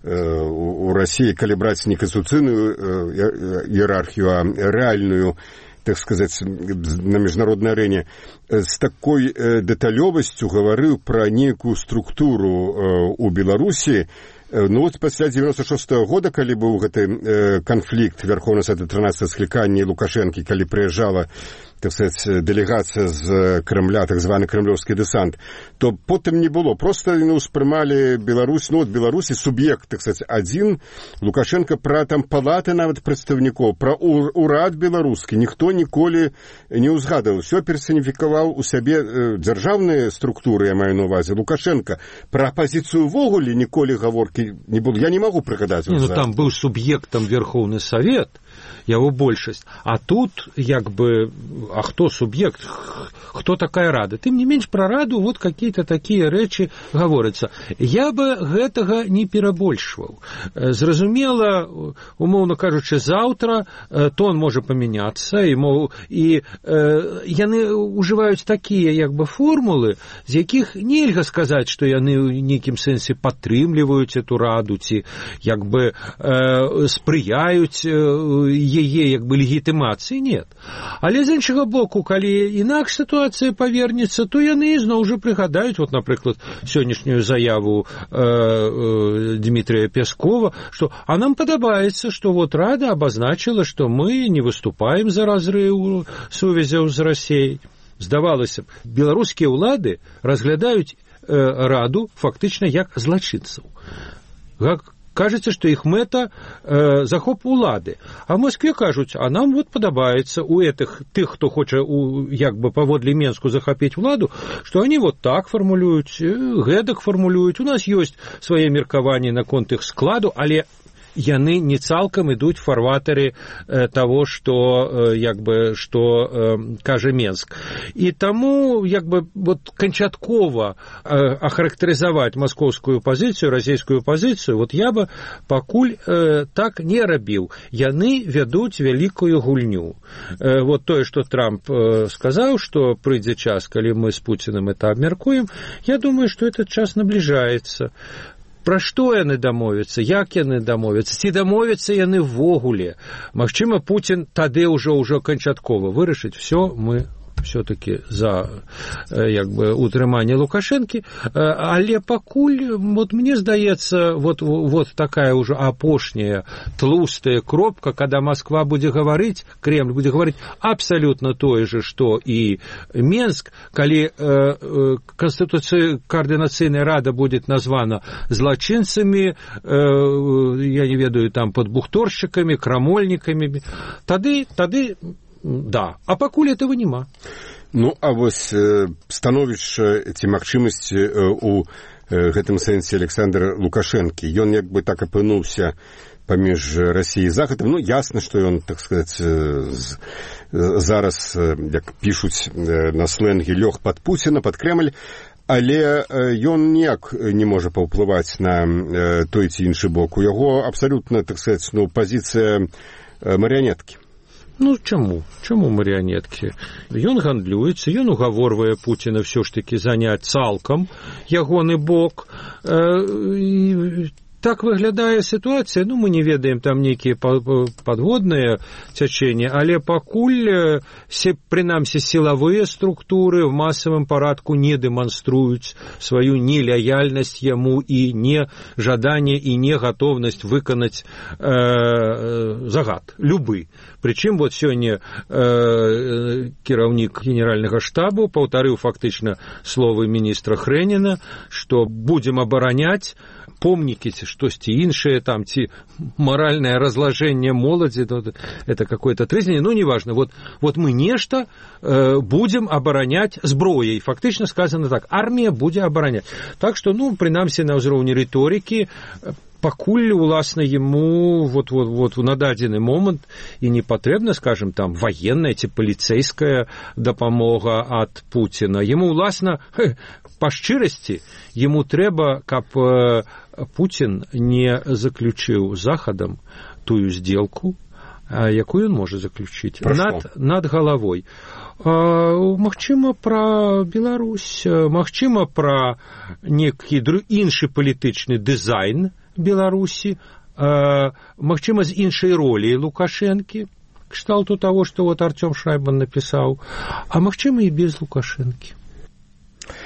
у России, калі браць не конституцыйную иерархию, а реальную, так сказать, на международной арене, с такой деталёвасцю гаварыў пра некую структуру у Беларусі. Ну вот пасля 96-го года, калі быў гэты канфлікт Верховнага Сада 13 склікання Лукашэнкі, калі прыязджала так сказать, дэлегацыя з Кремля, так званы кремлёвскі дэсант, то потым не было. Просто успрымалі Беларусь, от Беларусі суб'ект, так сказать, адзін. Лукашенко пра там палаты нават прадстаўнікоў, пра урад беларускі ніхто ніколі не ўзгадываў. Усё персаніфікаваў у сябе дзяржаўныя структуры, я маю на увазе, Лукашенко. Пра апазіцыю ўвогуле ніколі гаворкі не было. Я не магу прыгадаць. Там быў суб'ектам Верховны Савет, яго большасць. А тут, як бы, а хто суб'ект? Хто такая рада? Тым не менш, пра раду вот какие-то такія рэчы гаворыцца. Я бы гэтага не перабольшваў. Зразумела, умоўна кажучы, заўтра тон можа памяняцца, і яны ўжываюць такія, як бы, формулы, з якіх нельга сказаць, што яны ў нейкім сэнсе падтрымліваюць эту раду, ці, як бы, спрыяюць яе, як бы, легітымацыі, нет. Але з іншага боку, калі інакш сітуацыя павернецца, то яны зноў жа прыгадаюць, вот, напрыклад, сённяшнюю заяву Дмитрия Пескова, что а нам падабаецца, что вот Рада обозначила, что мы не выступаем за разрыв сувязяў з Россией. Здавалася б, беларускія ўлады разглядаюць Раду фактычна як злачынцаў. Кажется, что их мэта захоп улады. А в Москве кажуць, а нам вот падабаецца у этих, тых, хто хоча як бы паводле Менску захапіць уладу, что они вот так формулююць, гэтак формулююць. У нас ёсць свае меркаванні наконт іх складу, але яны не цалкам ідуць фарватары того, што, як бы, што кажа Менск. І таму, як бы, вот канчаткова ахарактарызаваць маскоўскую пазіцыю, расійскую пазіцыю, вот я бы пакуль так не рабіў. Яны вядуць вялікую гульню. Вот тое, што Трамп сказаў, што прыйдзе час, калі мы з Пуціным это абмяркуем, я думаю, што этот час набліжаецца. Пра што яны дамовяцца, як яны дамовяцца, ці дамовяцца яны ввогуле. Магчыма, Пуцін тады ўжо канчаткова вырашыць, все, мы все-таки за, як бы, утрыманне Лукашэнкі, але пакуль, вот мне здаецца, вот такая уже апошняя тлустая кропка, когда Москва будзе гаварыць, Кремль будзе гаварыць абсолютно тое же, что и Менск, калі Координацыйная рада будет названа злачынцамі, я не ведаю, там, подбухторщиками, крамольниками, тады да, а пакуль этого няма. Ну, а вось становішча ці магчымасці у гэтым сэнсе Александра Лукашэнкі, ён як бы так апынуўся паміж Расіяй і Захадам. Ну, ясна, што ён, так сказаць, зараз, як пішуць на сленге, лёг пад Пуціна, пад Кремль, але ён ніяк не можа паўплываць на той ці іншы бок. У яго абсалютна, так сказаць, пазіцыя марыянеткі. Ну, чаму? Чаму марыянеткі? Ён гандлюецца, ён угаворвае Пуціна ўсё ж такі заняць цалкам ягоны бок. Так выглядае сітуацыя, ну, мы не ведаем там нейкія падводныя цячэнні, але пакуль, прынамсі, сілавыя структуры в масавым парадку не дэманструюць сваю нелаяльнасць яму і не жаданне і не гатоўнасць выканаць загад, любы. Прычым, вот сёння кіраўнік генеральнага штабу паўтарыў фактычна словы міністра Хрэніна, што будзем абараняць помнікі ці штосьці іншае, там, ці маральнае разложение моладзі, это какое-то трызненне, ну, неважно, вот мы нешта будем абараняць зброяй, фактычна сказано так, армія будзе абараняць. Так што, ну, прынамсі, на ўзроўні рыторыкі, пакуль, уласна, ему вот на дадзены момант і не патрэбна, скажем, там, военная ці паліцэйская дапамога ад Пуціна. Ему, уласна, па шчырасці, ему трэба, каб Пуцін не заключыў з Захадам тую сделку, якую ён можа заключыць над галавой. Магчыма, пра Беларусь, магчыма, пра некі іншы палітычны дызайн Беларусі, магчыма, з іншай ролі Лукашэнкі, кшталту таго, што вот Артём Шайбан напісаў, а магчыма і без Лукашэнкі.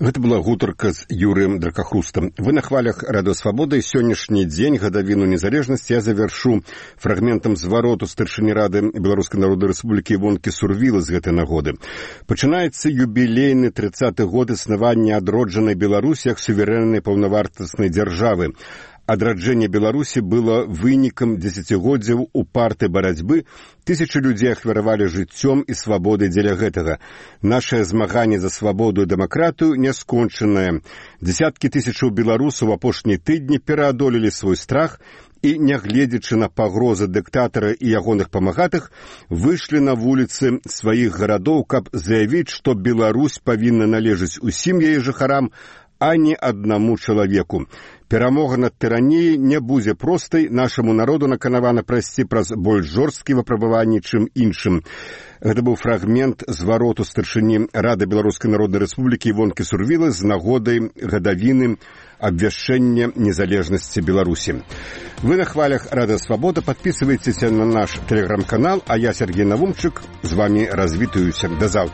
Гэта была гутарка з Юрыем Дракахрустам. Вы на хвалях Радыё Свабода, і сённяшні дзень, гадавіну незалежнасці, я завяршу фрагментам звароту старшыні Рады Беларускай Народнай Рэспублікі Івонкі Сурвілы з гэтай нагоды. Пачынаецца юбілейны 30-й год існавання адроджанай Беларусі як суверэннай паўнавартаснай дзяржавы. Адраджэнне Беларусі было вынікам дзесяцігоддзяў упартай барацьбы. Тысячы людзей ахвяравалі жыццём і свабодай дзеля гэтага. Нашае змаганне за свабоду і дэмакратыю не скончанае. Дзесяткі тысячаў беларусаў апошнія тыдні пераадолелі свой страх і, нягледзячы на пагрозы дыктатара і ягоных памагатых, выйшлі на вуліцы сваіх гарадоў, каб заявіць, што Беларусь павінна належыць усім яе жыхарам, а не аднаму чалавеку. Перамога над тыраніяй не будзе простай, нашаму народу наканавана прайсці праз больш жорсткія выпрабаванні, чым іншым. Гэта быў фрагмент звароту старшыні Рады Беларускай Народнай Рэспублікі Івонкі Сурвілы з нагодай гадавіны абвяшчэння незалежнасці Беларусі. Вы на хвалях Радыё Свабода, подписывайтесь на наш телеграм-канал, а я, Сергей Навумчык, з вами развітаюся. До завтра.